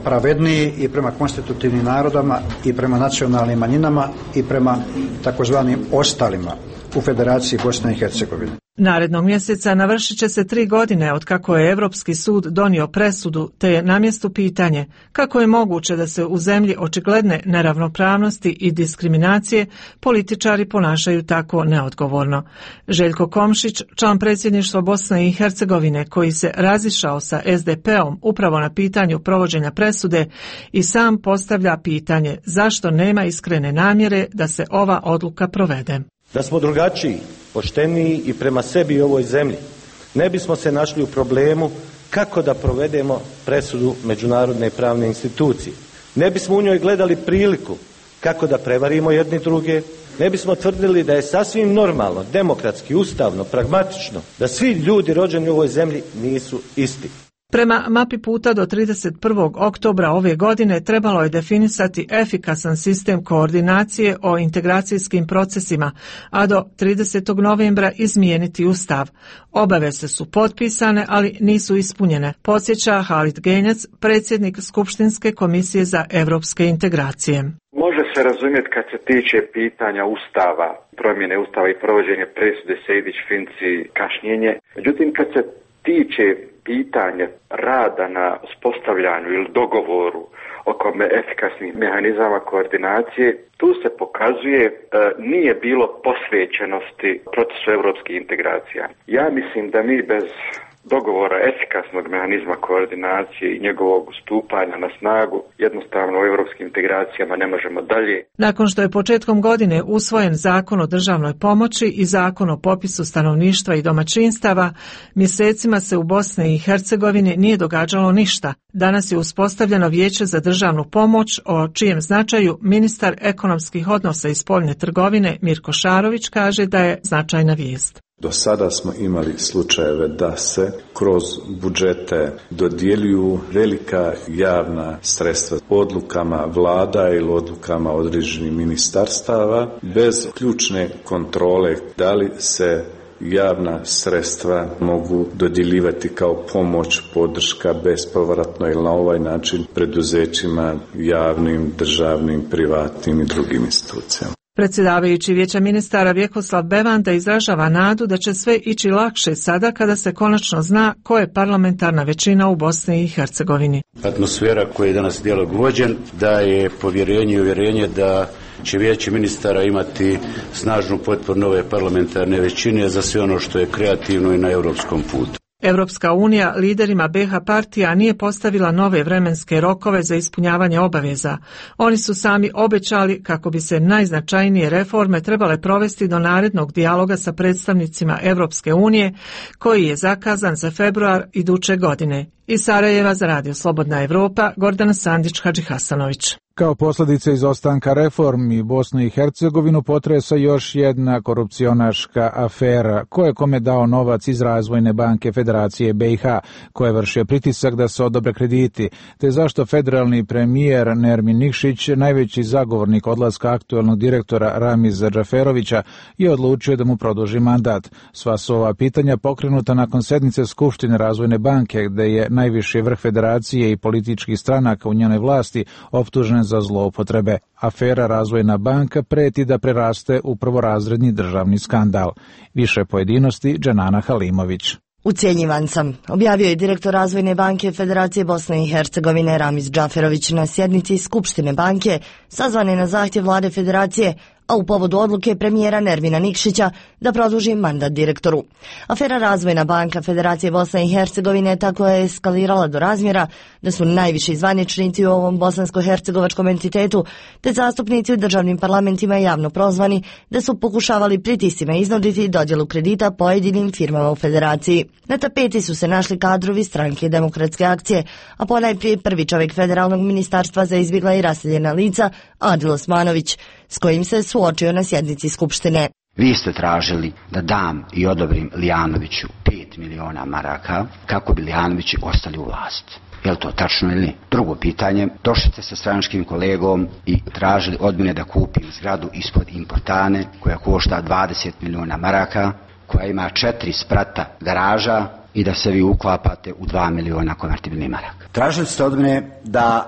S26: pravedniji i prema konstitutivnim narodama i prema nacionalnim manjinama i prema takozvanim ostalima u Federaciji Bosne i Hercegovine.
S25: Narednog mjeseca navršit će se tri godine od kako je Europski sud donio presudu, te je na mjestu pitanje kako je moguće da se u zemlji očigledne neravnopravnosti i diskriminacije političari ponašaju tako neodgovorno. Željko Komšić, član predsjedništva Bosne i Hercegovine, koji se razišao sa es de pe-om upravo na pitanju provođenja presude, i sam postavlja pitanje zašto nema iskrene namjere da se ova odluka provede.
S13: Da smo drugačiji, pošteniji i prema sebi i ovoj zemlji, ne bismo se našli u problemu kako da provedemo presudu međunarodne pravne institucije. Ne bismo u njoj gledali priliku kako da prevarimo jedni druge, ne bismo tvrdili da je sasvim normalno, demokratski, ustavno, pragmatično, da svi ljudi rođeni u ovoj zemlji nisu isti.
S25: Prema mapi puta do trideset prvog oktobra ove godine trebalo je definisati efikasan sistem koordinacije o integracijskim procesima, a do tridesetog novembra izmijeniti ustav. Obaveze su potpisane, ali nisu ispunjene, podsjeća Halid Genjac, predsjednik Skupštinske komisije za europske integracije.
S14: Može se razumjeti kad se tiče pitanja ustava, promjene ustava i provođenje presude Sejdić-Finci kašnjenje. Međutim, kad se tiče pitanje rada na uspostavljanju ili dogovoru oko efikasnih mehanizama koordinacije, tu se pokazuje e, nije bilo posvećenosti procesu europskih integracija. Ja mislim da mi bez dogovora efikasnog mehanizma koordinacije i njegovog stupanja na snagu jednostavno u europskim integracijama ne možemo dalje.
S25: Nakon što je početkom godine usvojen Zakon o državnoj pomoći i Zakon o popisu stanovništva i domaćinstava, mjesecima se u Bosni i Hercegovini nije događalo ništa. Danas je uspostavljeno Vijeće za državnu pomoć, o čijem značaju ministar ekonomskih odnosa i spoljne trgovine Mirko Šarović kaže da je značajna vijest.
S15: Do sada smo imali slučajeve da se kroz budžete dodjeljuju velika javna sredstva odlukama vlada ili odlukama određenih ministarstava bez ključne kontrole da li se javna sredstva mogu dodjeljivati kao pomoć, podrška bespovratno ili na ovaj način preduzećima javnim, državnim, privatnim i drugim institucijama.
S25: Predsjedavajući Vijeća ministara Vjekoslav Bevanda izražava nadu da će sve ići lakše sada kada se konačno zna ko je parlamentarna većina u Bosni i Hercegovini.
S16: Atmosfera koja je danas dijalog vođen daje povjerenje i uvjerenje da će Vijeće ministara imati snažnu potporu nove parlamentarne većine za sve ono što je kreativno i na europskom putu.
S25: Europska unija liderima be ha partija nije postavila nove vremenske rokove za ispunjavanje obaveza. Oni su sami obećali kako bi se najznačajnije reforme trebale provesti do narednog dijaloga sa predstavnicima Europske unije, koji je zakazan za februar iduće godine. Iz Sarajeva za Radio Slobodna Evropa, Gordana Sandić-Hadžihasanović.
S1: Kao posljedice izostanka reformi Bosnu i Hercegovinu potresa još jedna korupcionaška afera. Ko je kome dao novac iz Razvojne banke Federacije be i ha, ko je vršio pritisak da se odobre krediti, te zašto federalni premijer Nermin Nikšić, najveći zagovornik odlaska aktuelnog direktora Ramiza Džaferovića, je odlučio da mu produži mandat. Sva su ova pitanja pokrenuta nakon sednice Skupštine Razvojne banke, gde je najviši vrh federacije i političkih stranaka u njenoj vlasti optužen za zloupotrebe. Afera Razvojna banka preti da preraste u prvorazredni državni skandal. Više pojedinosti Dženana Halimović.
S18: Ucijenjivan sam, objavio je direktor Razvojne banke Federacije Bosne i Hercegovine Ramiz Džaferović na sjednici Skupštine banke, sazvane na zahtjev vlade Federacije, a u povodu odluke premijera Nermina Nikšića da produži mandat direktoru. Afera Razvojna banka Federacije Bosne i Hercegovine tako je eskalirala do razmjera da su najviši zvaničnici u ovom bosansko-hercegovačkom entitetu te zastupnici u državnim parlamentima javno prozvani da su pokušavali pritiscima iznuditi dodjelu kredita pojedinim firmama u Federaciji. Na tapeti su se našli kadrovi stranke Demokratske akcije, a ponajprije prvi čovjek Federalnog ministarstva za izbjegla i raseljena lica Adil Osmanović, s kojim se suočio na sjednici Skupštine.
S19: Vi ste tražili da dam i odobrim Lijanoviću pet miliona maraka kako bi Lijanovići ostali u vlasti. Je li to tačno ili? Drugo pitanje, došli ste sa stranačkim kolegom i tražili od mene da kupim zgradu ispod Importane koja košta dvadeset miliona maraka, koja ima četiri sprata garaža i da se vi uklapate u dva miliona konvertibilnih maraka.
S27: Tražili ste od mene da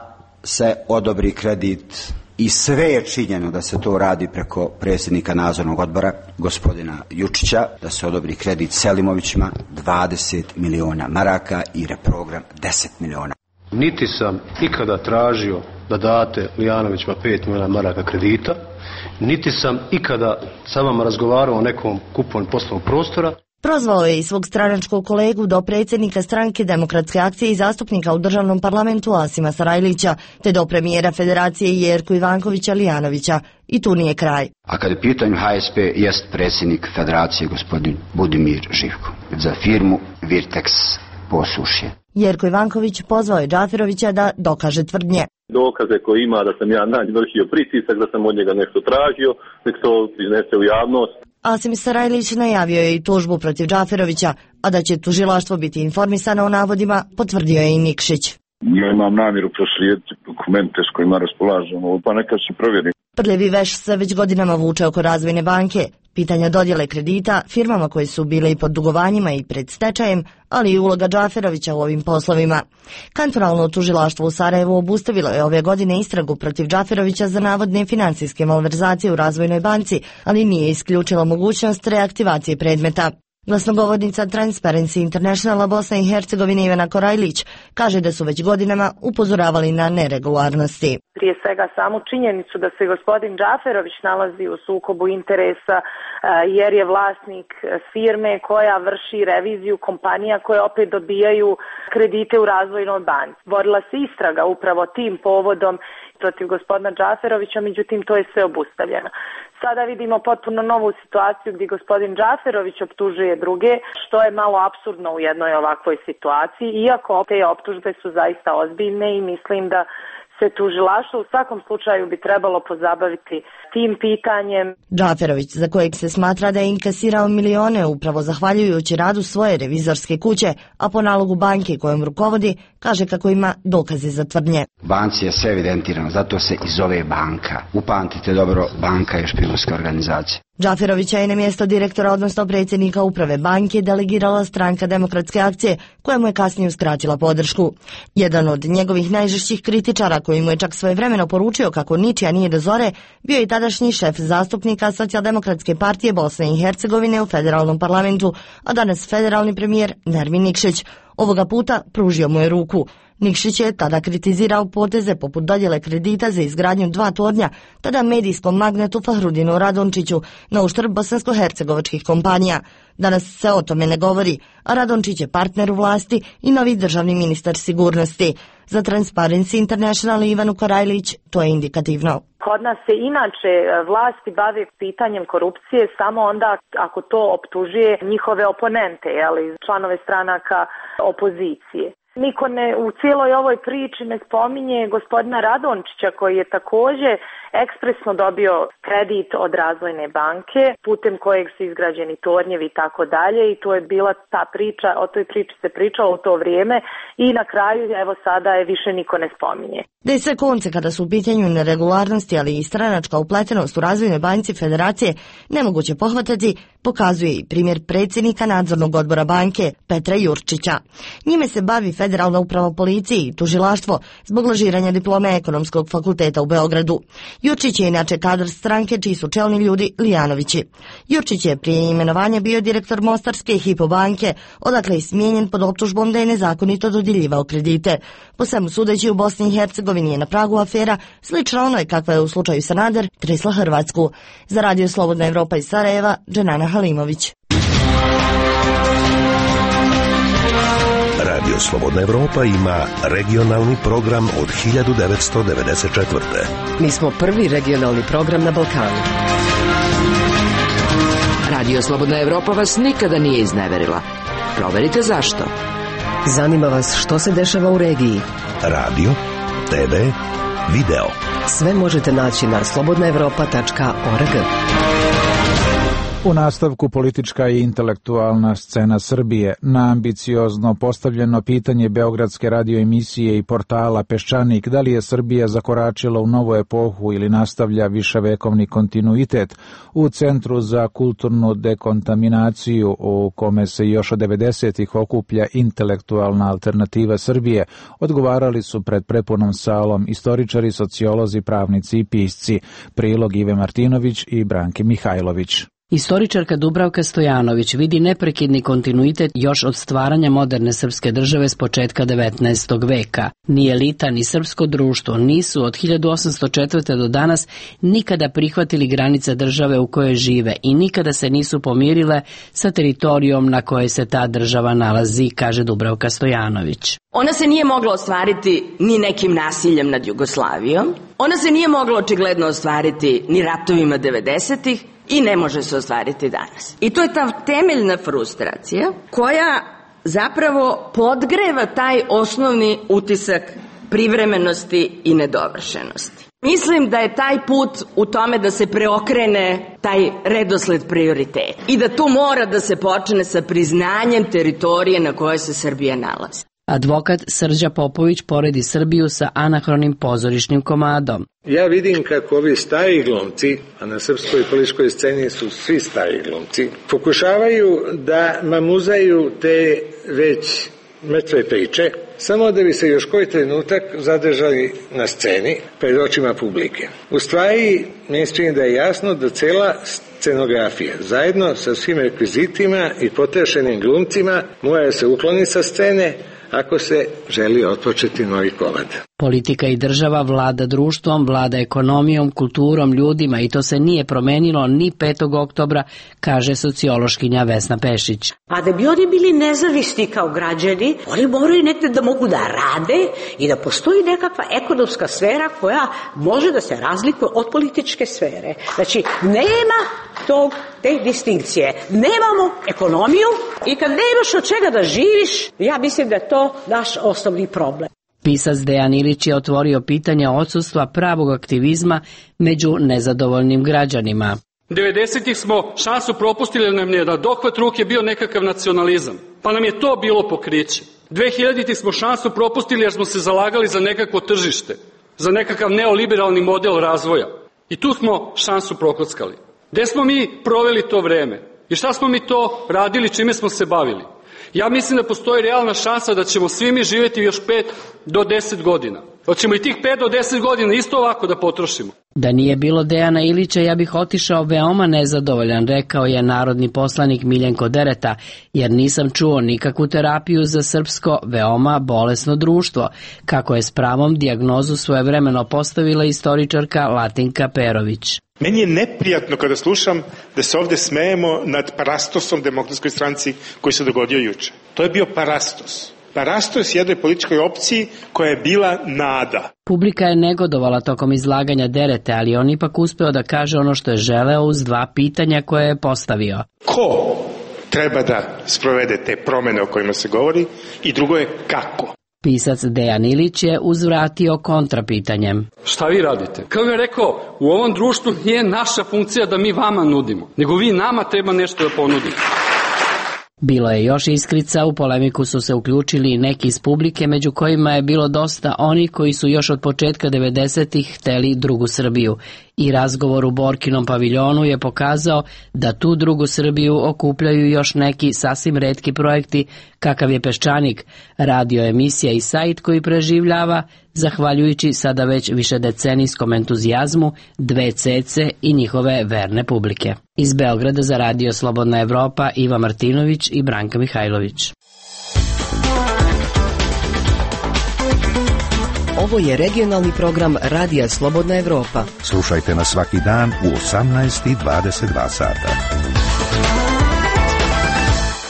S19: se odobri kredit i sve je činjeno da se to radi preko predsjednika nadzornog odbora, gospodina Jučića, da se odobri kredit Selimovićima dvadeset miliona maraka i reprogram deset miliona.
S17: Niti sam ikada tražio da date Lijanovićima pet miliona maraka kredita, niti sam ikada sa vama razgovarao o nekom kupovanju poslovnog prostora.
S18: Prozvao je i svog stranačkog kolegu do predsjednika stranke Demokratske akcije i zastupnika u državnom parlamentu Asima Sarajlića, te do premijera Federacije Jerku Ivankovića Lijanovića. I tu nije kraj.
S19: A kad je pitanju H S P, jest predsjednik Federacije gospodin Budimir Živko. Za firmu Virtex Posušje.
S18: Jerko Ivanković pozvao je Džaferovića da dokaže tvrdnje.
S20: Dokaze koje ima da sam ja na njega vršio pritisak, da sam od njega nešto tražio, nek to iznese u javnost.
S18: Asim Sarajlić najavio je i tužbu protiv Džaferovića, a da će tužilaštvo biti informisano o navodima, potvrdio je i Nikšić.
S21: Ja imam namjeru proslijediti dokumente s kojima raspolažemo, pa neka se provjeri.
S18: Prljavi veš se već godinama vuče oko Razvojne banke, pitanja dodjele kredita firmama koje su bile i pod dugovanjima i pred stečajem, ali i uloga Džaferovića u ovim poslovima. Kantonalno tužilaštvo u Sarajevu obustavilo je ove godine istragu protiv Džaferovića za navodne financijske malverzacije u Razvojnoj banci, ali nije isključilo mogućnost reaktivacije predmeta. Glasnogovornica Transparency Internationala Bosne i Hercegovine Ivana Korajlić kaže da su već godinama upozoravali na neregularnosti.
S22: Prije svega samu činjenicu da se gospodin Džaferović nalazi u sukobu interesa jer je vlasnik firme koja vrši reviziju kompanija koje opet dobijaju kredite u Razvojnoj banci. Vodila se istraga upravo tim povodom protiv gospodina Džaferovića, međutim to je sve obustavljeno. Sada vidimo potpuno novu situaciju gdje gospodin Džaferović optužuje druge, što je malo apsurdno u jednoj ovakvoj situaciji, iako te optužbe su zaista ozbiljne i mislim da se tužilaštvo u svakom slučaju bi trebalo pozabaviti tim pitanjem.
S18: Džaferović, za kojeg se smatra da je inkasirao milione upravo zahvaljujući radu svoje revizorske kuće, a po nalogu banke kojom rukovodi, kaže kako ima dokaze za tvrdnje.
S19: Banci je sve evidentirano, zato se i zove banka. Upamtite dobro, banka je špijunska organizacija.
S18: Džaferovića je na mjesto direktora, odnosno predsjednika uprave banke, delegirala stranka Demokratske akcije, koja mu je kasnije uskratila podršku. Jedan od njegovih najžešćih kritičara, koji mu je čak svojevremeno poručio kako ničija nije do zore, bio je tadašnji šef zastupnika Socijaldemokratske partije Bosne i Hercegovine u federalnom parlamentu, a danas federalni premijer Nermin Nikšić. Ovoga puta pružio mu je ruku. Nikšić je tada kritizirao poteze poput dodjele kredita za izgradnju dva tornja, tada medijskom magnetu Fahrudinu Radončiću, na uštrb bosansko-hercegovačkih kompanija. Danas se o tome ne govori, a Radončić je partner u vlasti i novi državni ministar sigurnosti. Za Transparency International Ivanu Korajlić to je indikativno.
S22: Kod nas se inače vlasti bave pitanjem korupcije samo onda ako to optužuje njihove oponente, jeli, članove stranaka opozicije. Niko ne, u cijeloj ovoj priči ne spominje gospodina Radončića koji je također ekspresno dobio kredit od Razvojne banke putem kojeg su izgrađeni tornjevi i tako dalje i to je bila ta priča, o toj priči se pričalo u to vrijeme i na kraju evo sada je više niko ne spominje.
S18: Da je sve konce kada su u pitanju neregularnosti, ali i stranačka upletenost u Razvojnoj banci Federacije nemoguće pohvatati, pokazuje i primjer predsjednika nadzornog odbora banke Petra Jurčića. Njime se bavi Federalna uprava policije i tužilaštvo zbog lažiranja diplome Ekonomskog fakulteta u Beogradu. Jurčić je inače kadar stranke čiji su čelni ljudi Lijanovići. Jurčić je prije imenovanja bio direktor Mostarske Hypo banke, odakle je smijenjen pod optužbom da je nezakonito dodjeljivao kredite. Po svemu sudeći u Bosni i Hercegovini je na pragu afera slična onoj kakva je u slučaju Sanader tresla Hrvatsku. Za Radio Slobodna Evropa iz Sarajeva, Dženana Halimović.
S11: Radio Slobodna Evropa ima regionalni program od hiljadu devetsto devedeset četvrte.
S12: Mi smo prvi regionalni program na Balkanu.
S7: Radio Slobodna Evropa vas nikada nije izneverila. Proverite zašto.
S12: Zanima vas što se dešava u regiji.
S11: Radio, te ve, video.
S12: Sve možete naći na slobodna evropa tačka org.
S1: U nastavku politička i intelektualna scena Srbije. Na ambiciozno postavljeno pitanje Beogradske radioemisije i portala Peščanik da li je Srbija zakoračila u novu epohu ili nastavlja viševekovni kontinuitet, u Centru za kulturnu dekontaminaciju u kome se još od devedesetih okuplja intelektualna alternativa Srbije, odgovarali su pred prepunom salom istoričari, sociolozi, pravnici i pisci. Prilog Ive Martinović i Branke Mihajlović.
S3: Istoričarka Dubravka Stojanović vidi neprekidni kontinuitet još od stvaranja moderne srpske države s početka devetnaestog veka. Ni elita ni srpsko društvo nisu od hiljadu osamsto četvrte do danas nikada prihvatili granice države u kojoj žive i nikada se nisu pomirile sa teritorijom na kojoj se ta država nalazi, kaže Dubravka Stojanović.
S8: Ona se nije mogla ostvariti ni nekim nasiljem nad Jugoslavijom, ona se nije mogla očigledno ostvariti ni ratovima devedesetih, i ne može se ostvariti danas. I to je ta temeljna frustracija koja zapravo podgreva taj osnovni utisak privremenosti i nedovršenosti. Mislim da je taj put u tome da se preokrene taj redosled prioriteta i da tu mora da se počne sa priznanjem teritorije na kojoj se Srbija nalazi.
S3: Advokat Srđa Popović poredi Srbiju sa anahronim pozorišnim komadom.
S4: Ja vidim kako ovi stari glumci, a na srpskoj političkoj sceni su svi stari glumci, pokušavaju da mamuzaju te već mrtve priče, samo da bi se još koji trenutak zadržali na sceni pred očima publike. U stvari, mi se čini da je jasno da cela scenografija, zajedno sa svim rekvizitima i potrešenim glumcima, mora se ukloniti sa scene ako se želi otpočeti novi komad.
S3: Politika i država vlada društvom, vlada ekonomijom, kulturom, ljudima i to se nije promenilo ni petog oktobra, kaže sociološkinja Vesna Pešić.
S5: A da bi oni bili nezavisni kao građani, oni moraju nekde da mogu da rade i da postoji nekakva ekonomska sfera koja može da se razlikuje od političke sfere. Znači, nema tog, te distinkcije. Nemamo ekonomiju i kad nemaš od čega da živiš, ja mislim da je to naš osnovni problem.
S3: Pisac Dejan Ilić je otvorio pitanje odsustva pravog aktivizma među nezadovoljnim građanima.
S6: devedesetih smo šansu propustili jer nam je na dohvat ruke bio nekakav nacionalizam, pa nam je to bilo pokriće. dve hiljaditih smo šansu propustili jer smo se zalagali za nekakvo tržište, za nekakav neoliberalni model razvoja. I tu smo šansu prokockali. Gde smo mi proveli to vreme? I šta smo mi to radili, čime smo se bavili? Ja mislim da postoji realna šansa da ćemo svi mi živjeti još pet do deset godina. Hoćemo i tih pet do deset godina isto ovako da potrošimo.
S3: Da nije bilo Dejana Ilića, ja bih otišao veoma nezadovoljan, rekao je narodni poslanik Miljenko Dereta, jer nisam čuo nikakvu terapiju za srpsko veoma bolesno društvo, kako je s pravom dijagnozu svojevremeno postavila istoričarka Latinka Perović.
S23: Meni je neprijatno kada slušam da se ovde smejemo nad parastosom demokratskoj stranci koji se dogodio juče. To je bio parastos. Parastos jednoj političkoj opciji koja je bila nada.
S3: Publika je negodovala tokom izlaganja Derete, ali on ipak uspeo da kaže ono što je želeo uz dva pitanja koje je postavio.
S23: Ko treba da sprovede te promene o kojima se govori i drugo je kako?
S3: Pisac Dejan Ilić je uzvratio kontrapitanjem.
S6: Šta vi radite? Kao je rekao, u ovom društvu nije naša funkcija da mi vama nudimo, nego vi nama treba nešto da ponudite.
S3: Bilo je još iskrica, u polemiku su se uključili i neki iz publike, među kojima je bilo dosta onih koji su još od početka devedesetih hteli drugu Srbiju. I razgovor u Borkinom paviljonu je pokazao da tu drugu Srbiju okupljaju još neki sasvim retki projekti, kakav je Peščanik, radio emisija i sajt koji preživljava, zahvaljujući sada već višedecenijskom entuzijazmu dve cece i njihove verne publike. Iz Beograda za Radio Slobodna Evropa, Iva Martinović i Branka Mihajlović.
S12: Ovo je regionalni program Radija Slobodna Evropa.
S11: Slušajte nas svaki dan u osamnaest i dvadeset dva sata.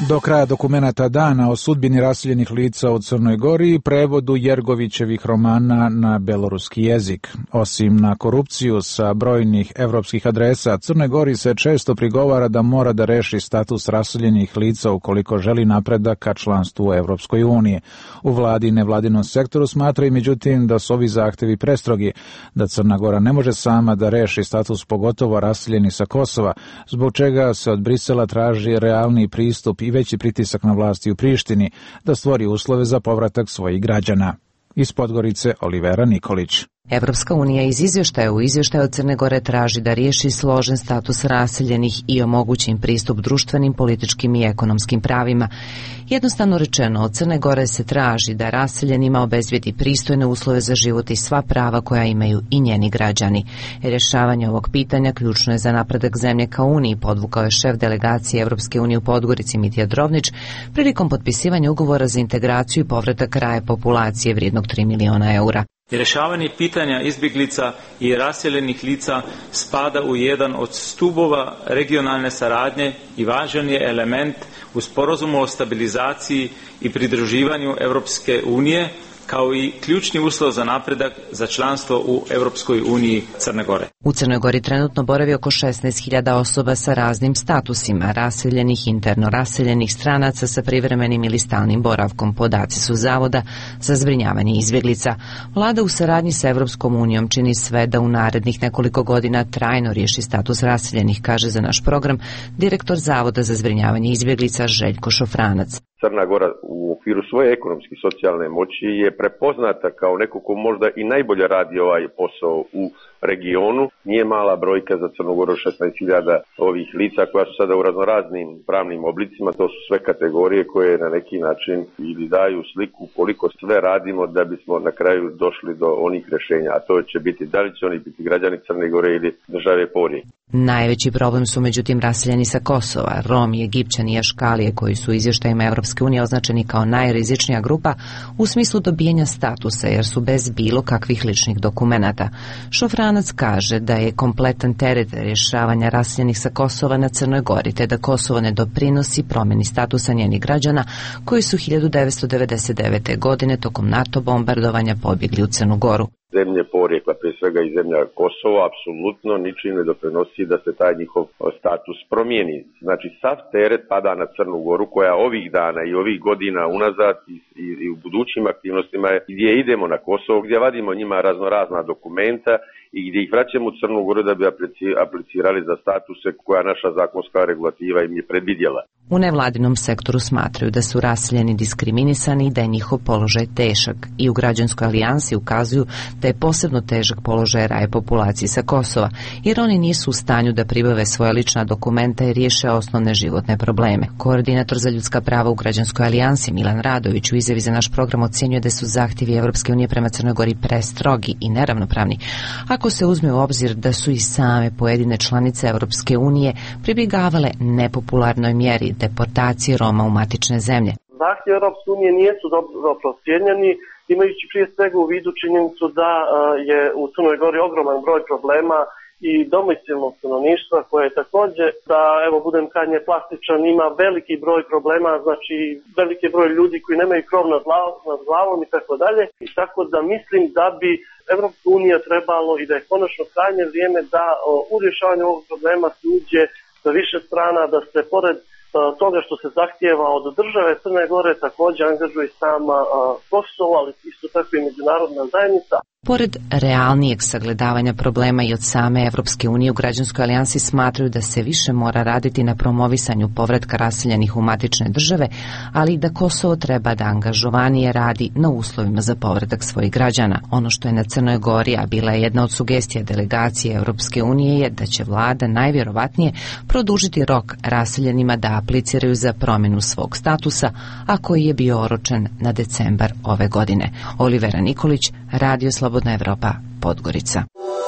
S1: Do kraja dokumenata dana o sudbini raseljenih lica u Crnoj Gori i prevodu Jergovićevih romana na beloruski jezik. Osim na korupciju sa brojnih evropskih adresa, Crnoj Gori se često prigovara da mora da reši status raseljenih lica ukoliko želi napredak ka članstvu u Evropskoj uniji. U vladi i nevladinom sektoru smatraju međutim da su ovi zahtevi prestrogi, da Crna Gora ne može sama da reši status pogotovo raseljeni sa Kosova, zbog čega se od Brisela traži realni pristup i veći pritisak na vlasti u Prištini da stvori uslove za povratak svojih građana. Iz Podgorice Olivera Nikolić.
S2: Evropska unija iz izvještaja u izvještaju od Crne Gore traži da riješi složen status raseljenih i omogući im pristup društvenim, političkim i ekonomskim pravima. Jednostavno rečeno, od Crne Gore se traži da raseljenima obezbijedi pristojne uslove za život i sva prava koja imaju i njeni građani. Rješavanje ovog pitanja ključno je za napredak zemlje ka Uniji, podvukao je šef delegacije Evropske unije u Podgorici Mitja Drobnić prilikom potpisivanja ugovora za integraciju i povratak kraja populacije vrijednog tri miliona eura.
S9: Rješavanje pitanja izbjeglica i raseljenih lica spada u jedan od stubova regionalne saradnje i važan je element u sporazumu o stabilizaciji i pridruživanju Europske unije, kao i ključni uslov za napredak za članstvo u Europskoj uniji Crne Gore.
S2: U Crnoj Gori trenutno boravi oko šesnaest hiljada osoba sa raznim statusima, raseljenih, interno raseljenih, stranaca sa privremenim ili stalnim boravkom. Podaci su Zavoda za zbrinjavanje izbjeglica. Vlada u saradnji sa Europskom unijom čini sve da u narednih nekoliko godina trajno riješi status raseljenih, kaže za naš program direktor Zavoda za zbrinjavanje izbjeglica Željko Šofranac.
S10: Crna Gora u okviru svoje ekonomske i socijalne moći je prepoznata kao neko ko možda i najbolje radi ovaj posao u regionu. Nije mala brojka za Crnu Goru, šesnaest hiljada ovih lica koja su sada u raznoraznim pravnim oblicima. To su sve kategorije koje na neki način ili daju sliku koliko sve radimo da bismo na kraju došli do onih rješenja, a to će biti da li će oni biti građani Crne Gore ili države porijekla.
S2: Najveći problem su međutim raseljeni sa Kosova, Romi, Egipćani i Aškalije, koji su u izvještajima Evropske unije označeni kao najrizičnija grupa u smislu dobijanja statusa jer su bez bilo kakvih ličnih dokumenata. Šofranac kaže da je kompletan teret rješavanja raseljenih sa Kosova na Crnoj Gori, te da Kosovo ne doprinosi promjeni statusa njenih građana koji su hiljadu devetsto devedeset devete. godine tokom NATO bombardovanja pobjegli u Crnu Goru.
S10: Zemlje porijekla, prije svega i zemlja Kosovo, apsolutno ničim ne doprinosi da se taj njihov status promijeni. Znači, sav teret pada na Crnu Goru, koja ovih dana i ovih godina unazad i, i, i u budućim aktivnostima je gdje idemo na Kosovo, gdje vadimo njima raznorazna dokumenta i gdje ih vraćamo u Crnu Goru da bi aplicirali za statuse koja naša zakonska regulativa im je predvidjela.
S2: U nevladinom sektoru smatraju da su raseljeni diskriminisani i da je njihov položaj težak i u građanskoj alijansi ukazuju da je posebno težak položaj raje populacije sa Kosova, jer oni nisu u stanju da pribave svoja lična dokumenta i riješe osnovne životne probleme. Koordinator za ljudska prava u građanskoj alijansi Milan Radović u izjavi za naš program ocjenjuje da su zahtjevi Evropske unije prema Crnoj Gori prestrogi i neravnopravni, ako se uzme u obzir da su i same pojedine članice Evropske unije pribjegavale nepopularnoj mjeri deportacije Roma u matične zemlje.
S13: Zahtjevi Evropske unije nisu dobro procijenjeni, imajući prije svega u vidu činjenicu da je u Crnoj Gori ogroman broj problema i domicilnog stanovništva koje je također, da evo budem krajnje plastičan, ima veliki broj problema, znači veliki broj ljudi koji nemaju krov nad glavom i tako dalje. I tako da mislim da bi Evropska unija trebalo i da je konačno krajnje vrijeme da u rješavanju ovog problema se uđe sa više strana, da se pored toga što se zahtijeva od države Crne Gore također angažuje sama Kosovo, ali isto tako i međunarodna zajednica.
S2: Pored realnijeg sagledavanja problema i od same Evropske unije u građanskoj alijansi smatraju da se više mora raditi na promovisanju povratka raseljenih u matične države, ali i da Kosovo treba da angažovanije radi na uslovima za povratak svojih građana. Ono što je na Crnoj Gori, a bila je jedna od sugestija delegacije Evropske unije, je da će vlada najvjerovatnije produžiti rok raseljenima da apliciraju za promjenu svog statusa, a koji je bio oročen na decembar ove godine. Olivera Nikolić, Radio Slobodna Evropa, Podgorica.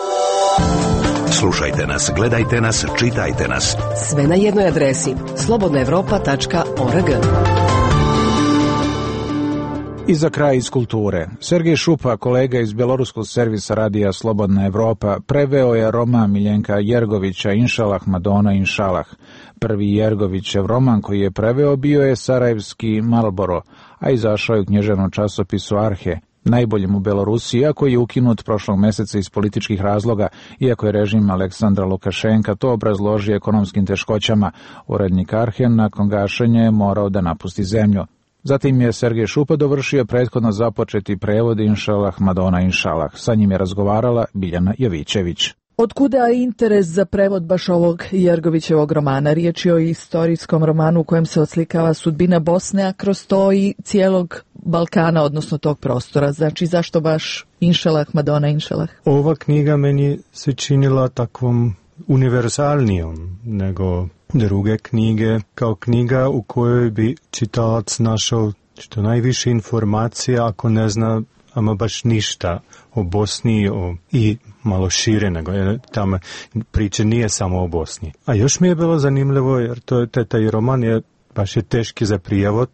S11: Slušajte nas, gledajte nas, čitajte nas.
S12: Sve na jednoj adresi slobodna evropa tačka org.
S1: I za kraj iz kulture. Sergej Šupa, kolega iz Bjeloruskog servisa radija Slobodna Evropa, preveo je roman Miljenka Jergovića Inšalah Madona Inšalah. Prvi Jergovićev roman koji je preveo bio je Sarajevski Marlboro, a izašao je u književnom časopisu Arhe, najboljem u Belorusiji, a koji je ukinut prošlog meseca iz političkih razloga, iako je režim Aleksandra Lukašenka to obrazložio ekonomskim teškoćama. Urednik Arhe nakon gašenja je morao da napusti zemlju. Zatim je Sergej Šupa dovršio prethodno započeti prevod Inšalah Madona Inšalah. Sa njim je razgovarala Biljana Jovićević.
S14: Otkuda interes za prevod baš ovog Jergovićevog romana? Riječ je o istorijskom romanu u kojem se oslikava sudbina Bosne, a kroz to i cijelog Balkana, odnosno tog prostora. Znači, zašto baš Inšalah Madona Inšalah?
S15: Ova knjiga meni se činila takvom univerzalnijom nego druge knjige, kao knjiga u kojoj bi čitalac našao što najviše informacija, ako ne zna ama baš ništa o Bosni o, i malo šire nego, jer tamo priče nije samo o Bosni. A još mi je bilo zanimljivo, jer to, taj, taj roman je baš je teški za prijevod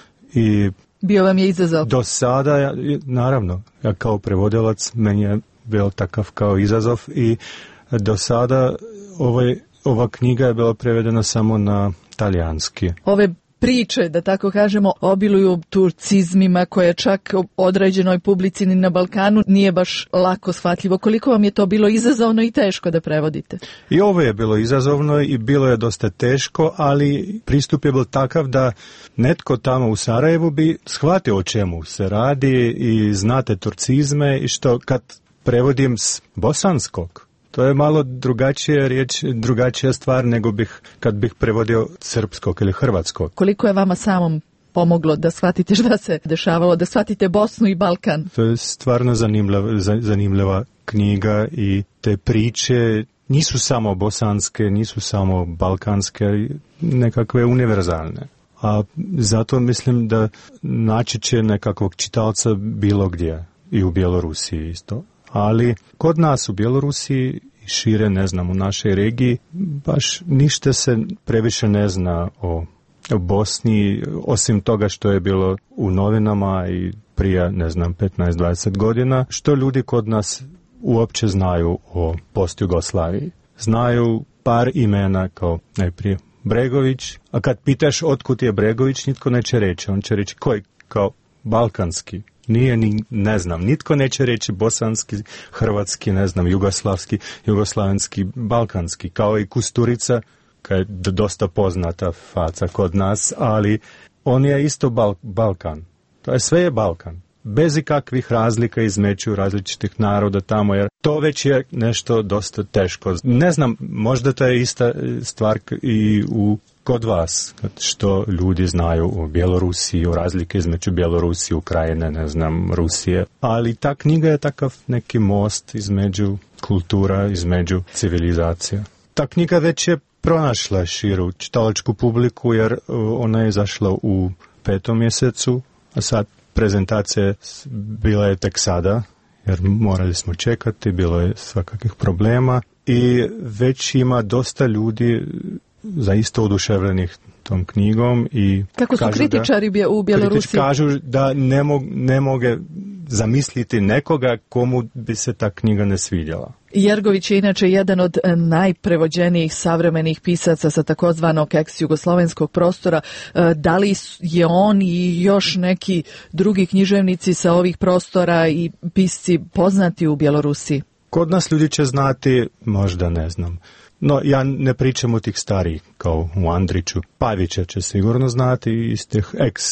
S15: i
S14: bio vam je izazov.
S15: Do sada, naravno, ja kao prevodilac, meni je bio takav kao izazov i do sada ovaj, ova knjiga je bila prevedena samo na talijanski.
S14: Ove priče, da tako kažemo, obiluju turcizmima koje čak određenoj publici na Balkanu nije baš lako shvatljivo. Koliko vam je to bilo izazovno i teško da prevodite?
S15: I ovo je bilo izazovno i bilo je dosta teško, ali pristup je bio takav da netko tamo u Sarajevu bi shvatio o čemu se radi i znate turcizme i što kad prevodim s bosanskog, to je malo drugačija riječ, drugačija stvar nego bih kad bih prevodio srpskog ili hrvatskog.
S14: Koliko je vama samom pomoglo da shvatite šta se dešavalo, da shvatite Bosnu i Balkan?
S15: To je stvarno zanimljiva, zanimljiva knjiga i te priče nisu samo bosanske, nisu samo balkanske, nekakve univerzalne. A zato mislim da naći će nekakvog čitalca bilo gdje i u Bjelorusiji isto. Ali kod nas u Bjelorusiji i šire, ne znam, u našoj regiji, baš ništa se previše ne zna o, o Bosni, osim toga što je bilo u novinama i prije, ne znam, petnaest dvadeset godina, što ljudi kod nas uopće znaju o post-Jugoslaviji. Znaju par imena kao najprije Bregović, a kad pitaš otkud je Bregović, nitko neće reći, on će reći koji, kao balkanski. Nije, ni, ne znam, nitko neće reći bosanski, hrvatski, ne znam, jugoslavski, jugoslavenski, balkanski, kao i Kusturica, koja je dosta poznata faca kod nas, ali on je isto Bal- Balkan. To je sve je Balkan. Bez ikakvih razlika između različitih naroda tamo, jer to već je nešto dosta teško. Ne znam, možda to je ista stvar i u kod vas, što ljudi znaju o Bjelorusiji, o razlike između Bjelorusije, Ukrajine, ne znam, Rusije. Ali ta knjiga je takav neki most između kultura, između civilizacija. Ta knjiga već je pronašla širu čitalačku publiku, jer ona je izašla u petom mjesecu, a sad prezentacija bila je tek sada, jer morali smo čekati, bilo je svakakvih problema i već ima dosta ljudi zaista oduševljenih tom knjigom. I
S14: kako su kritičari da, u Bjelorusiji?
S15: Kažu da ne, mog, ne moge zamisliti nekoga komu bi se ta knjiga ne svidjela.
S14: Jergović je inače jedan od najprevođenijih savremenih pisaca sa takozvanog ex-jugoslovenskog prostora. Da li je on i još neki drugi književnici sa ovih prostora i pisci poznati u Bjelorusiji?
S15: Kod nas ljudi će znati, možda ne znam. No, ja ne pričam o tih starih, kao u Andriću. Pavića će sigurno znati iz tih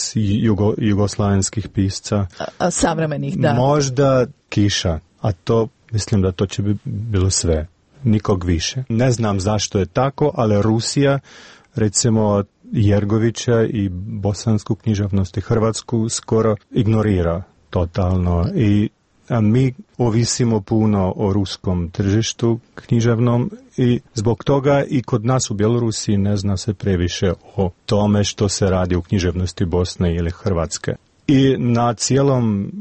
S15: ex-jugoslavenskih pisca.
S14: A, a savremenih, da.
S15: Možda Kiša, a to, mislim da to će bi bilo sve. Nikog više. Ne znam zašto je tako, ali Rusija, recimo Jergovića i bosansku književnost i hrvatsku skoro ignorira totalno i a mi ovisimo puno o ruskom tržištu književnom i zbog toga i kod nas u Bjelorusiji ne zna se previše o tome što se radi u književnosti Bosne ili Hrvatske. I na cijelom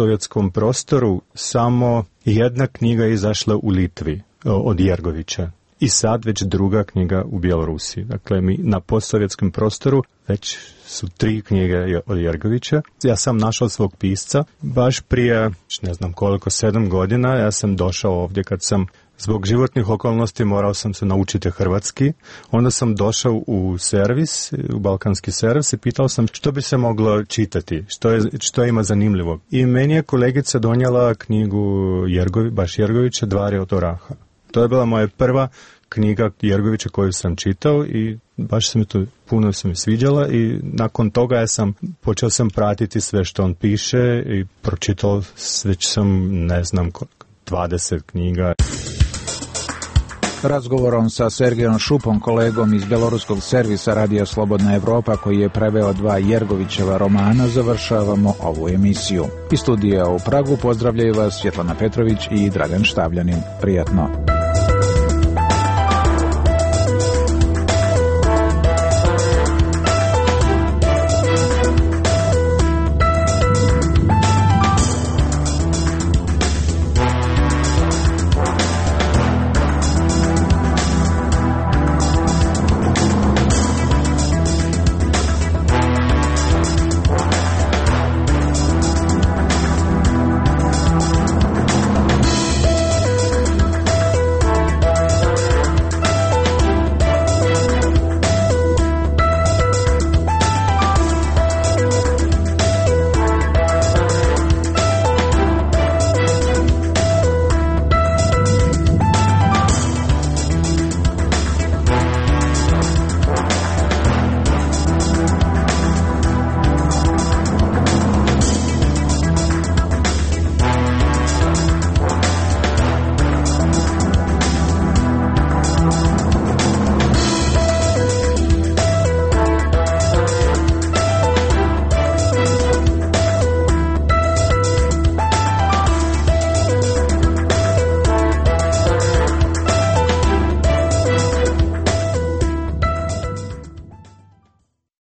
S15: postsovjetskom prostoru samo jedna knjiga je izašla u Litvi od Jergovića. i sad već druga knjiga u Bjelorusiji. Dakle, mi na postsovjetskom prostoru već su tri knjige od Jergovića. Ja sam našao svog pisca baš prije, ne znam koliko, sedam godina. Ja sam došao ovdje kad sam zbog životnih okolnosti morao sam se naučiti hrvatski. Onda sam došao u servis, u balkanski servis i pitao sam što bi se moglo čitati, što, je, što ima zanimljivo. I meni je kolegica donijela knjigu Jergovi, baš Jergovića, Dvari od oraha. To je bila moja prva knjiga Jergovića koju sam čitao i baš se mi to puno se mi sviđala i nakon toga ja sam počeo sam pratiti sve što on piše i pročitao već sam ne znam dvadeset knjiga.
S1: Razgovorom sa Sergejom Šupom, kolegom iz bjeloruskog servisa Radija Slobodna Evropa, koji je preveo dva Jergovićeva romana, završavamo ovu emisiju. Iz studija u Pragu pozdravljaju vas Svjetlana Petrović i Dragan Štavljanin. Prijatno.